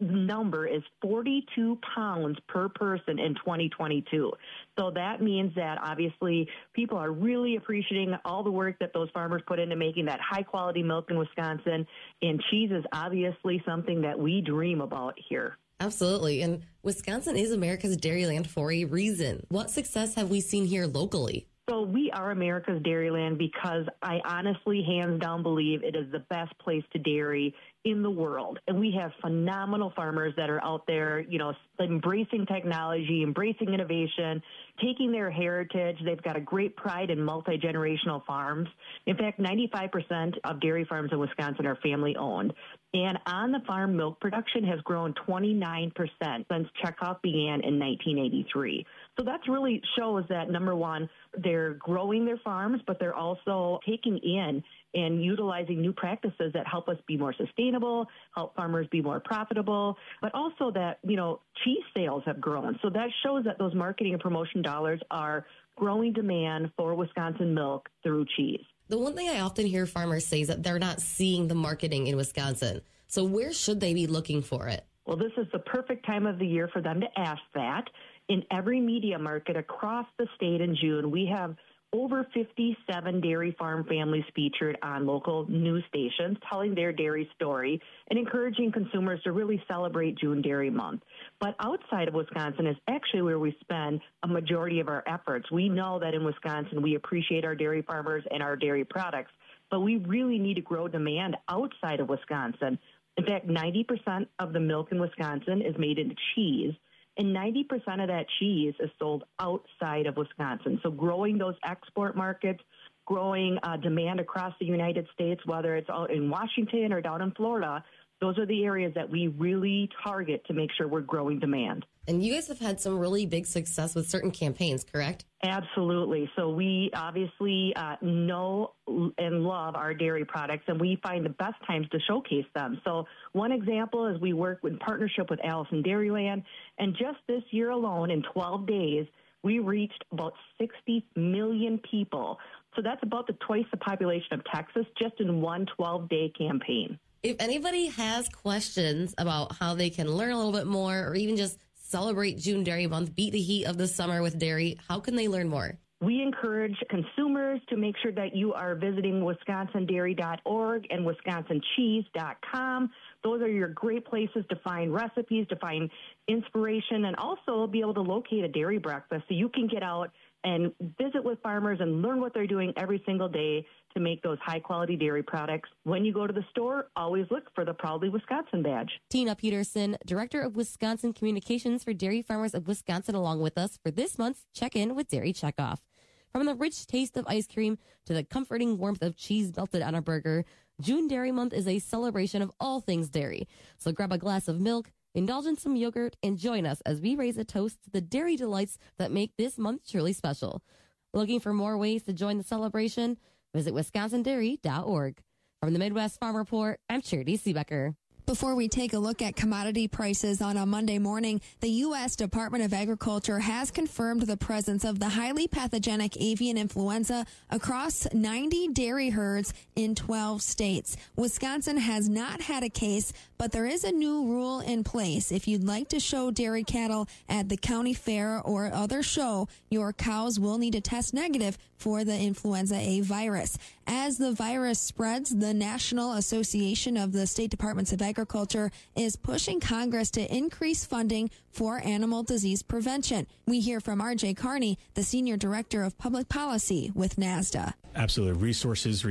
number is 42 pounds per person in 2022. So that means that obviously people are really appreciating all the work that those farmers put into making that high quality milk in Wisconsin. And cheese is obviously something that we dream about here. Absolutely. And Wisconsin is America's dairyland for a reason. What success have we seen here locally? So we are America's dairyland because I honestly, hands down, believe it is the best place to dairy in the world. And we have phenomenal farmers that are out there, you know, embracing technology, embracing innovation, taking their heritage. They've got a great pride in multi-generational farms. In fact, 95% of dairy farms in Wisconsin are family owned. And on-the-farm milk production has grown 29% since checkoff began in 1983. So that really shows that, number one, they're growing their farms, but they're also taking in and utilizing new practices that help us be more sustainable, help farmers be more profitable, but also that, you know, cheese sales have grown. So that shows that those marketing and promotion dollars are growing demand for Wisconsin milk through cheese. The one thing I often hear farmers say is that they're not seeing the marketing in Wisconsin. So where should they be looking for it? Well, this is the perfect time of the year for them to ask that. In every media market across the state in June, we have over 57 dairy farm families featured on local news stations telling their dairy story and encouraging consumers to really celebrate June Dairy Month. But outside of Wisconsin is actually where we spend a majority of our efforts. We know that in Wisconsin we appreciate our dairy farmers and our dairy products, but we really need to grow demand outside of Wisconsin. In fact, 90% of the milk in Wisconsin is made into cheese, and 90% of that cheese is sold outside of Wisconsin. So growing those export markets, growing demand across the United States, whether it's out in Washington or down in Florida, those are the areas that we really target to make sure we're growing demand. And you guys have had some really big success with certain campaigns, correct? Absolutely. So we obviously know and love our dairy products, and we find the best times to showcase them. So one example is we work in partnership with Allison Dairyland, and just this year alone, in 12 days, we reached about 60 million people. So that's about twice the population of Texas just in one 12-day campaign. If anybody has questions about how they can learn a little bit more or even just celebrate June Dairy Month, beat the heat of the summer with dairy, how can they learn more? We encourage consumers to make sure that you are visiting WisconsinDairy.org and WisconsinCheese.com. Those are your great places to find recipes, to find inspiration, and also be able to locate a dairy breakfast so you can get out and visit with farmers and learn what they're doing every single day to make those high-quality dairy products. When you go to the store, always look for the Proudly Wisconsin badge. Tina Peterson, Director of Wisconsin Communications for Dairy Farmers of Wisconsin, along with us for this month's Check-In with Dairy Checkoff. From the rich taste of ice cream to the comforting warmth of cheese melted on a burger, June Dairy Month is a celebration of all things dairy. So grab a glass of milk, indulge in some yogurt, and join us as we raise a toast to the dairy delights that make this month truly special. Looking for more ways to join the celebration? Visit WisconsinDairy.org. From the Midwest Farm Report, I'm Charity Seebecker. Before we take a look at commodity prices on a Monday morning, the U.S. Department of Agriculture has confirmed the presence of the highly pathogenic avian influenza across 90 dairy herds in 12 states. Wisconsin has not had a case, but there is a new rule in place. If you'd like to show dairy cattle at the county fair or other show, your cows will need to test negative for the influenza A virus. As the virus spreads, the National Association of the State Departments of Agriculture is pushing Congress to increase funding for animal disease prevention. We hear from R.J. Carney, the Senior Director of Public Policy with NASDA. Absolutely. Resources.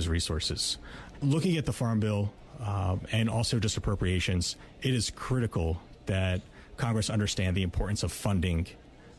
Looking at the Farm Bill and also just appropriations, it is critical that Congress understand the importance of funding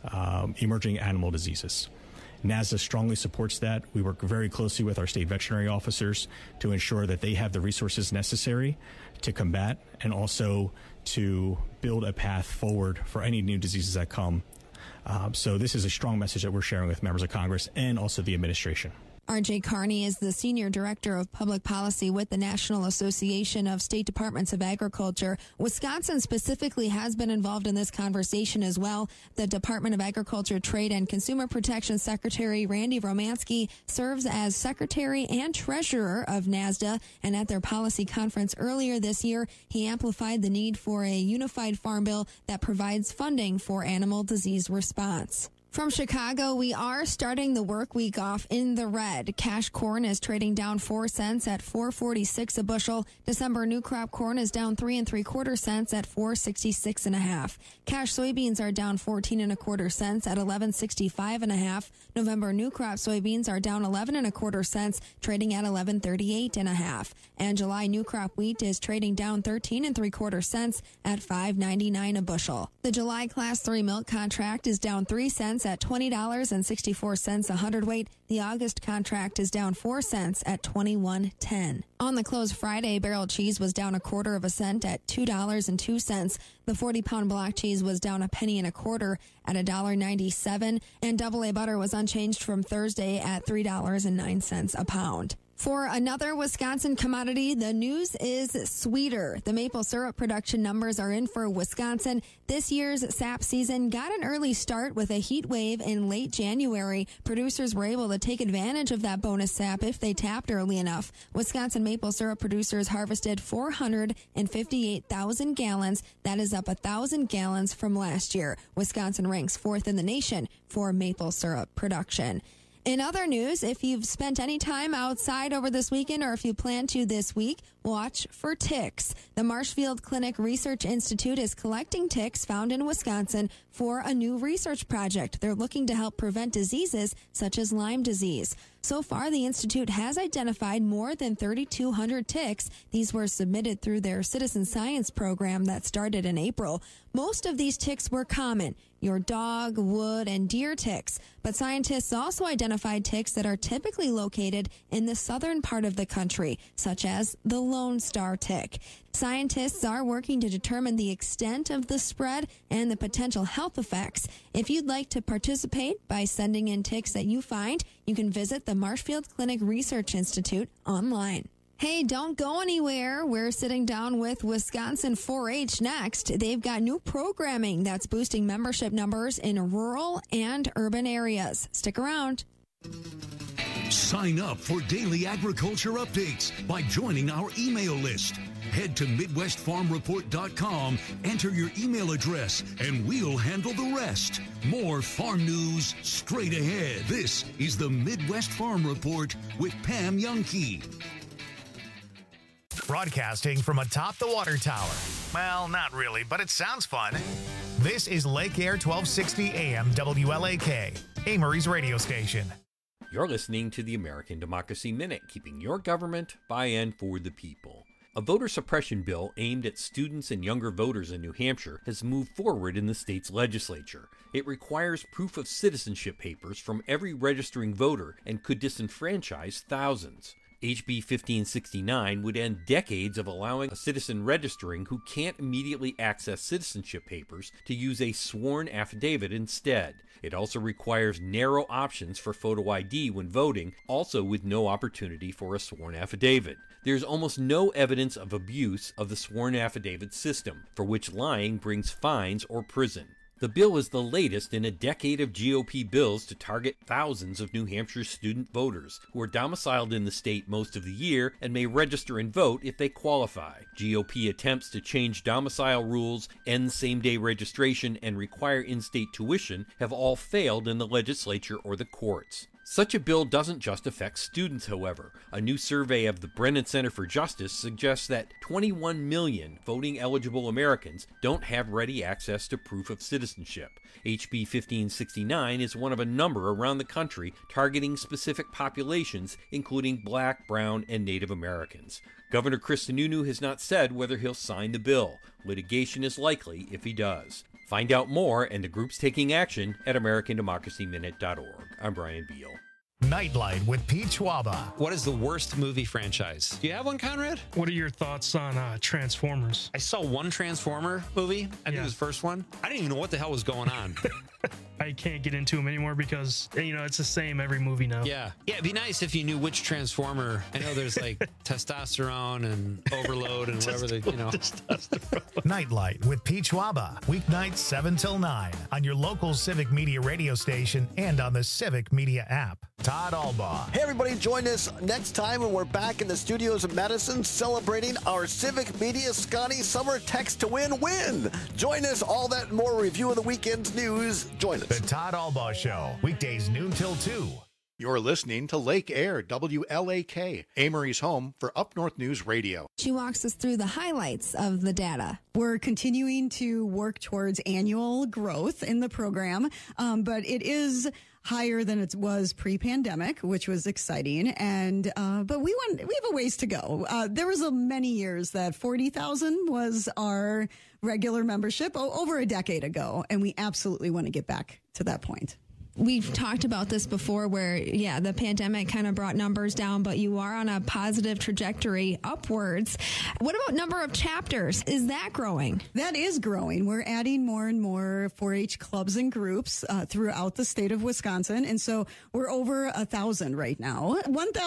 emerging animal diseases. NASDA strongly supports that. We work very closely with our state veterinary officers to ensure that they have the resources necessary to combat and also to build a path forward for any new diseases that come. So this is a strong message that we're sharing with members of Congress and also the administration. R.J. Carney is the Senior Director of Public Policy with the National Association of State Departments of Agriculture. Wisconsin specifically has been involved in this conversation as well. The Department of Agriculture, Trade, and Consumer Protection Secretary Randy Romanski serves as Secretary and Treasurer of NASDA, and at their policy conference earlier this year, he amplified the need for a unified farm bill that provides funding for animal disease response. From Chicago, we are starting the work week off in the red. Cash corn is trading down 4 cents at $4.46 a bushel. December new crop corn is down 3 3/4 cents at $4.66.5. Cash soybeans are down 14 1/4 cents at $11.65.5. November new crop soybeans are down 11 1/4 cents, trading at $11.38.5. And July new crop wheat is trading down 13 3/4 cents at $5.99 a bushel. The July Class 3 milk contract is down 3 cents at $20.64 a hundredweight. The August contract is down 4 cents at $21.10. On the close Friday, barrel cheese was down 1/4 cent at $2.02. The 40-pound block cheese was down 1 1/4 at $1.97, and double-A butter was unchanged from Thursday at $3.09 a pound. For another Wisconsin commodity, the news is sweeter. The maple syrup production numbers are in for Wisconsin. This year's sap season got an early start with a heat wave in late January. Producers were able to take advantage of that bonus sap if they tapped early enough. Wisconsin maple syrup producers harvested 458,000 gallons. That is up 1,000 gallons from last year. Wisconsin ranks 4th in the nation for maple syrup production. In other news, if you've spent any time outside over this weekend or if you plan to this week, watch for ticks. The Marshfield Clinic Research Institute is collecting ticks found in Wisconsin for a new research project. They're looking to help prevent diseases such as Lyme disease. So far, the Institute has identified more than 3,200 ticks. These were submitted through their citizen science program that started in April. Most of these ticks were common, your dog, wood, and deer ticks. But scientists also identified ticks that are typically located in the southern part of the country, such as the Lone Star tick. Scientists are working to determine the extent of the spread and the potential health effects. If you'd like to participate by sending in ticks that you find, you can visit the Marshfield Clinic Research Institute online. Hey, don't go anywhere. We're sitting down with Wisconsin 4-H next. They've got new programming that's boosting membership numbers in rural and urban areas. Stick around. Sign up for daily agriculture updates by joining our email list. Head to MidwestFarmReport.com, enter your email address, and we'll handle the rest. More farm news straight ahead. This is the Midwest Farm Report with Pam Youngkey. Broadcasting from atop the water tower. Well, not really, but it sounds fun. This is Lake Air 1260 AM WLAK, Amory's radio station. You're listening to the American Democracy Minute, keeping your government by and for the people. A voter suppression bill aimed at students and younger voters in New Hampshire has moved forward in the state's legislature. It requires proof of citizenship papers from every registering voter and could disenfranchise thousands. HB 1569 would end decades of allowing a citizen registering who can't immediately access citizenship papers to use a sworn affidavit instead. It also requires narrow options for photo ID when voting, also with no opportunity for a sworn affidavit. There's almost no evidence of abuse of the sworn affidavit system, for which lying brings fines or prison. The bill is the latest in a decade of GOP bills to target thousands of New Hampshire student voters who are domiciled in the state most of the year and may register and vote if they qualify. GOP attempts to change domicile rules, end same-day registration, and require in-state tuition have all failed in the legislature or the courts. Such a bill doesn't just affect students, however. A new survey of the Brennan Center for Justice suggests that 21 million voting-eligible Americans don't have ready access to proof of citizenship. HB 1569 is one of a number around the country targeting specific populations, including Black, Brown, and Native Americans. Governor Chris Sununu has not said whether he'll sign the bill. Litigation is likely if he does. Find out more and the groups taking action at AmericanDemocracyMinute.org. I'm Brian Beal. Nightlight with Pete Schwaba. What is the worst movie franchise? Do you have one, Conrad? What are your thoughts on Transformers? I saw one Transformer movie. I think it was the first one. I didn't even know what the hell was going on. I I can't get into them anymore because, it's the same every movie now. Yeah. Yeah, it'd be nice if you knew which Transformer. I know there's like testosterone and overload and whatever they, Nightlight with Peach Waba, weeknights 7 till 9 on your local Civic Media radio station and on the Civic Media app. Todd Albaugh. Hey, everybody, join us next time when we're back in the studios of Madison celebrating our Civic Media Scotty Summer Text to Win. Join us, all that and more review of the weekend's news. Join us. The Todd Albaugh Show, weekdays noon till 2. You're listening to Lake Air, WLAK, Amory's home for Up North News Radio. She walks us through the highlights of the data. We're continuing to work towards annual growth in the program, but it is higher than it was pre-pandemic, which was exciting. And but we have a ways to go. There was many years that 40,000 was our regular membership over a decade ago, and we absolutely want to get back to that point. We've talked about this before where, the pandemic kind of brought numbers down, but you are on a positive trajectory upwards. What about number of chapters? Is that growing? That is growing. We're adding more and more 4-H clubs and groups throughout the state of Wisconsin. And so we're over 1,000 right now.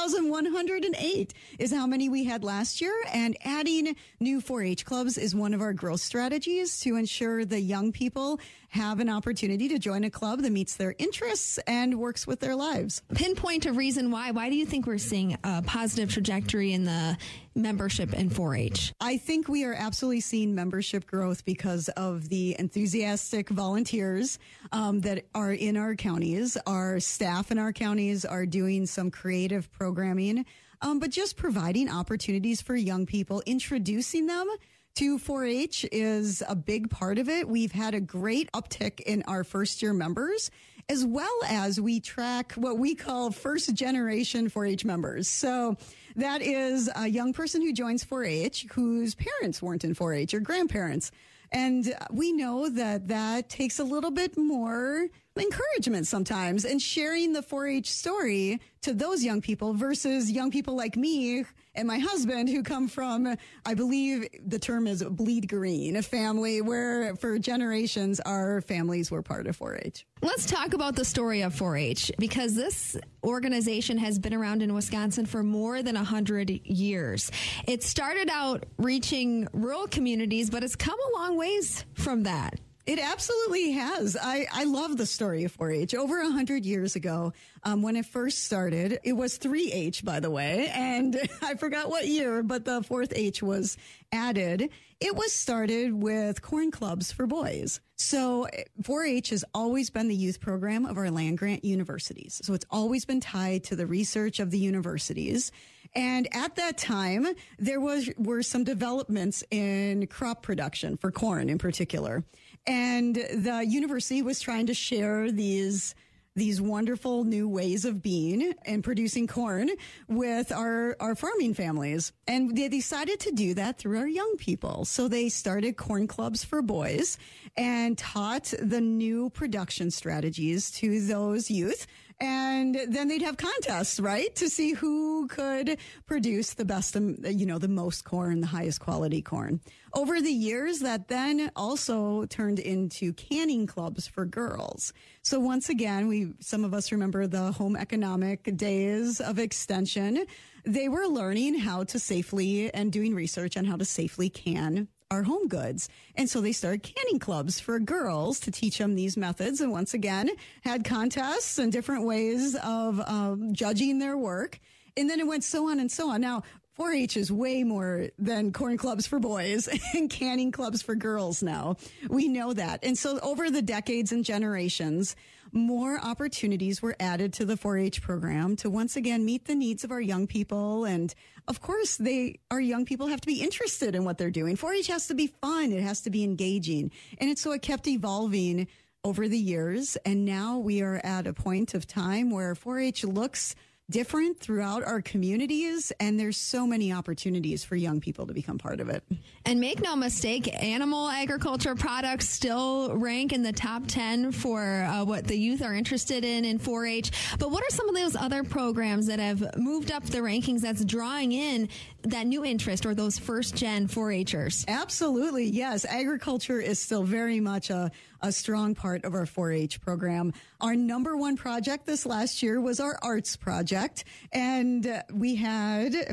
1,108 is how many we had last year. And adding new 4-H clubs is one of our growth strategies to ensure the young people have an opportunity to join a club that meets their interests and works with their lives. Pinpoint a reason why. Why do you think we're seeing a positive trajectory in the membership in 4-H? I think we are absolutely seeing membership growth because of the enthusiastic volunteers that are in our counties. Our staff in our counties are doing some creative programming, but just providing opportunities for young people, introducing them to 4-H is a big part of it. We've had a great uptick in our first-year members, as well as we track what we call first-generation 4-H members. So that is a young person who joins 4-H whose parents weren't in 4-H or grandparents. And we know that takes a little bit more encouragement sometimes, and sharing the 4-H story to those young people versus young people like me and my husband who come from, I believe the term is bleed green, a family where for generations our families were part of 4-H. Let's talk about the story of 4-H, because this organization has been around in Wisconsin for more than 100 years. It started out reaching rural communities, but it's come a long ways from that. It absolutely has. I love the story of 4-H. Over 100 years ago, when it first started, it was 3-H, by the way, and I forgot what year, but the 4th H was added. It was started with corn clubs for boys. So 4-H has always been the youth program of our land-grant universities. So it's always been tied to the research of the universities. And at that time, there were some developments in crop production for corn in particular. And the university was trying to share these wonderful new ways of being and producing corn with our farming families. And they decided to do that through our young people. So they started corn clubs for boys and taught the new production strategies to those youth. And then they'd have contests, right, to see who could produce the best, the most corn, the highest quality corn. Over the years, that then also turned into canning clubs for girls. So once again, some of us remember the home economic days of extension. They were learning how to safely and doing research on how to safely can our home goods. And so they started canning clubs for girls to teach them these methods. And once again, had contests and different ways of judging their work. And then it went so on and so on. Now, 4-H is way more than corn clubs for boys and canning clubs for girls now. We know that. And so over the decades and generations, more opportunities were added to the 4-H program to once again meet the needs of our young people. And of course, our young people have to be interested in what they're doing. 4-H has to be fun. It has to be engaging. And it kept evolving over the years. And now we are at a point of time where 4-H looks different throughout our communities, and there's so many opportunities for young people to become part of it. And make no mistake, animal agriculture products still rank in the top 10 for what the youth are interested in 4-H. But what are some of those other programs that have moved up the rankings that's drawing in that new interest or those first-gen 4-Hers? Absolutely, yes. Agriculture is still very much a strong part of our 4-H program. Our number one project this last year was our arts project, and we had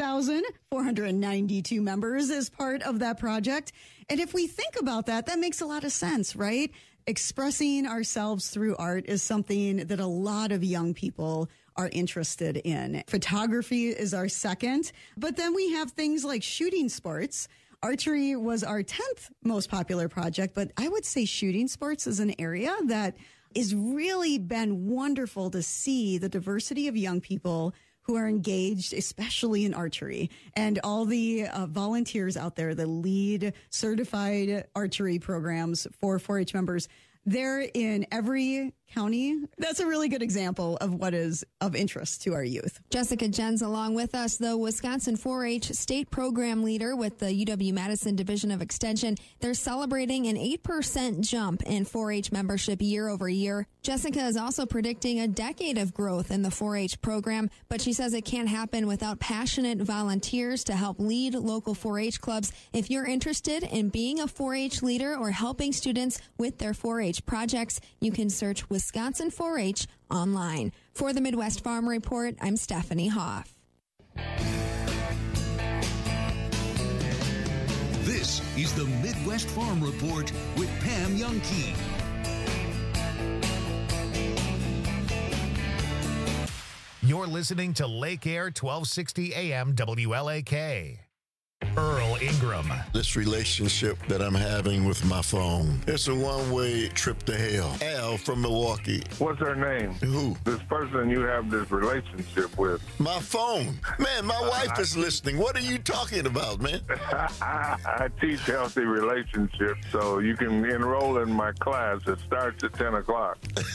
6,492 members as part of that project. And if we think about that, that makes a lot of sense, right? Expressing ourselves through art is something that a lot of young people are interested in. Photography is our second, but then we have things like shooting sports. Archery was our 10th most popular project, but I would say shooting sports is an area that has really been wonderful to see the diversity of young people who are engaged, especially in archery, and all the volunteers out there that lead certified archery programs for 4-H members. They're in every county. That's a really good example of what is of interest to our youth. Jessica Jens along with us, the Wisconsin 4-H state program leader with the UW-Madison Division of Extension. They're celebrating an 8% jump in 4-H membership year over year. Jessica is also predicting a decade of growth in the 4-H program, but she says it can't happen without passionate volunteers to help lead local 4-H clubs. If you're interested in being a 4-H leader or helping students with their 4-H projects, you can search Wisconsin 4-H online. For the Midwest Farm Report, I'm Stephanie Hoff. This is the Midwest Farm Report with Pam Youngkey. You're listening to Lake Air 1260 AM WLAK. Earl Ingram. This relationship that I'm having with my phone, it's a one-way trip to hell. Al from Milwaukee. What's her name? Who? This person you have this relationship with. My phone. Man, my wife is listening. What are you talking about, man? I teach healthy relationships, so you can enroll in my class. It starts at 10 o'clock.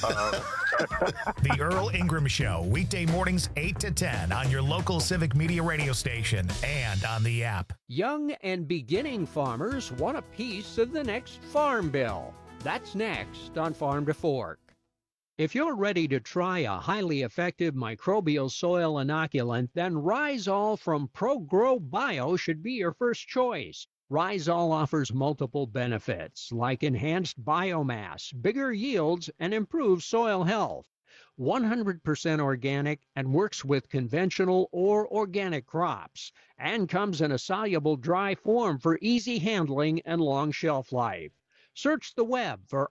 The Earl Ingram Show, weekday mornings 8 to 10 on your local Civic Media radio station and on the app. Young and beginning farmers want a piece of the next farm bill. That's next on Farm to Fork. If you're ready to try a highly effective microbial soil inoculant, then Rhizol from ProGrow Bio should be your first choice. Rhizol offers multiple benefits like enhanced biomass, bigger yields, and improved soil health. 100% organic and works with conventional or organic crops, and comes in a soluble dry form for easy handling and long shelf life. Search the web for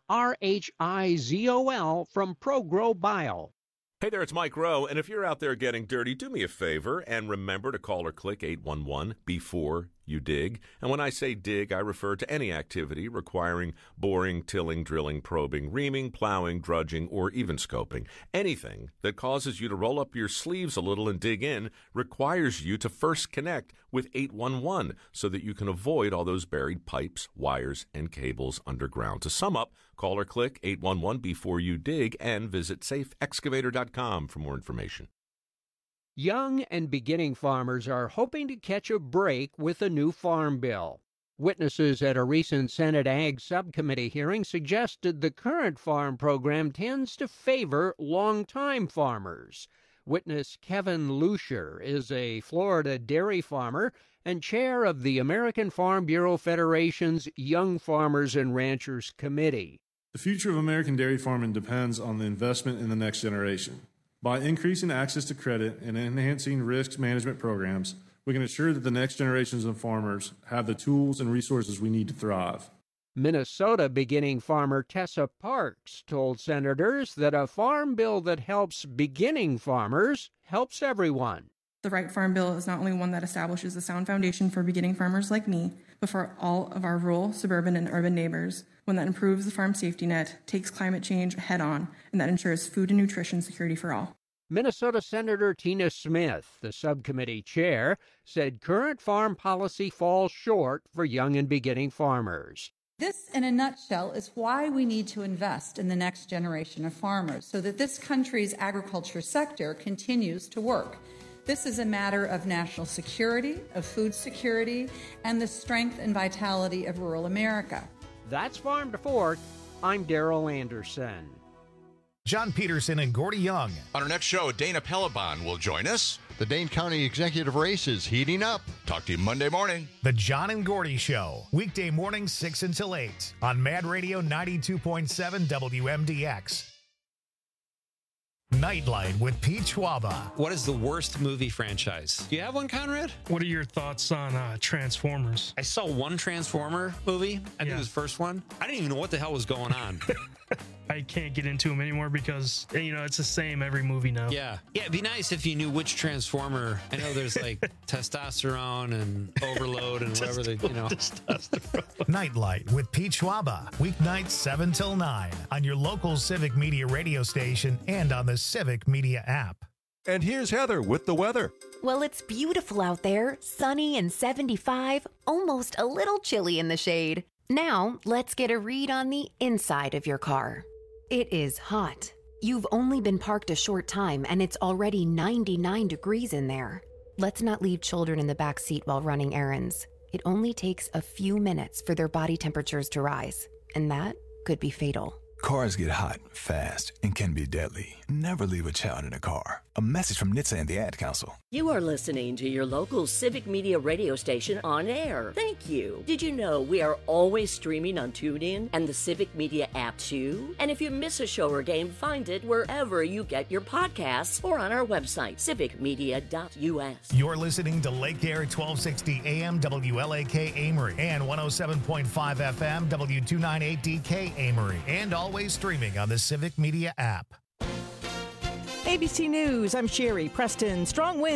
RHIZOL from ProGrow Bio. Hey there, it's Mike Rowe, and if you're out there getting dirty, do me a favor and remember to call or click 811 before you dig. And when I say dig, I refer to any activity requiring boring, tilling, drilling, probing, reaming, plowing, drudging, or even scoping. Anything that causes you to roll up your sleeves a little and dig in requires you to first connect with 811 so that you can avoid all those buried pipes, wires, and cables underground. To sum up, call or click 811 before you dig and visit safeexcavator.com for more information. Young and beginning farmers are hoping to catch a break with a new farm bill. Witnesses at a recent Senate Ag Subcommittee hearing suggested the current farm program tends to favor longtime farmers. Witness Kevin Lucier is a Florida dairy farmer and chair of the American Farm Bureau Federation's Young Farmers and Ranchers Committee. The future of American dairy farming depends on the investment in the next generation. By increasing access to credit and enhancing risk management programs, we can ensure that the next generations of farmers have the tools and resources we need to thrive. Minnesota beginning farmer Tessa Parks told senators that a farm bill that helps beginning farmers helps everyone. The Right Farm Bill is not only one that establishes a sound foundation for beginning farmers like me, but for all of our rural, suburban, and urban neighbors, one that improves the farm safety net, takes climate change head on, and that ensures food and nutrition security for all. Minnesota Senator Tina Smith, the subcommittee chair, said current farm policy falls short for young and beginning farmers. This, in a nutshell, is why we need to invest in the next generation of farmers so that this country's agriculture sector continues to work. This is a matter of national security, of food security, and the strength and vitality of rural America. That's Farm to Fork. I'm Daryl Anderson. John Peterson and Gordy Young. On our next show, Dana Pellebon will join us. The Dane County executive race is heating up. Talk to you Monday morning. The John and Gordy Show. Weekday mornings 6 until 8 on Mad Radio 92.7 WMDX. Nightlight with Pete Schwaba. What is the worst movie franchise? Do you have one, Conrad? What are your thoughts on Transformers? I saw one Transformer movie. I think it was the first one. I didn't even know what the hell was going on. I can't get into them anymore because, it's the same every movie now. Yeah. Yeah, it'd be nice if you knew which Transformer. I know there's like testosterone and overload and whatever they, Nightlight with Pete Schwaba. Weeknights 7 till 9 on your local Civic Media radio station and on the Civic Media app. And here's Heather with the weather. Well, it's beautiful out there, sunny and 75, almost a little chilly in the shade. Now, let's get a read on the inside of your car. It is hot. You've only been parked a short time and it's already 99 degrees in there. Let's not leave children in the back seat while running errands. It only takes a few minutes for their body temperatures to rise, and that could be fatal. Cars get hot, fast, and can be deadly. Never leave a child in a car. A message from NHTSA and the Ad Council. You are listening to your local Civic Media radio station on air. Thank you. Did you know we are always streaming on TuneIn and the Civic Media app too? And if you miss a show or game, find it wherever you get your podcasts or on our website, civicmedia.us. You're listening to Lake Air 1260 AM WLAK Amory and 107.5 FM W298DK Amory, and always streaming on the Civic Media app. ABC News, I'm Sherry Preston. Strong wind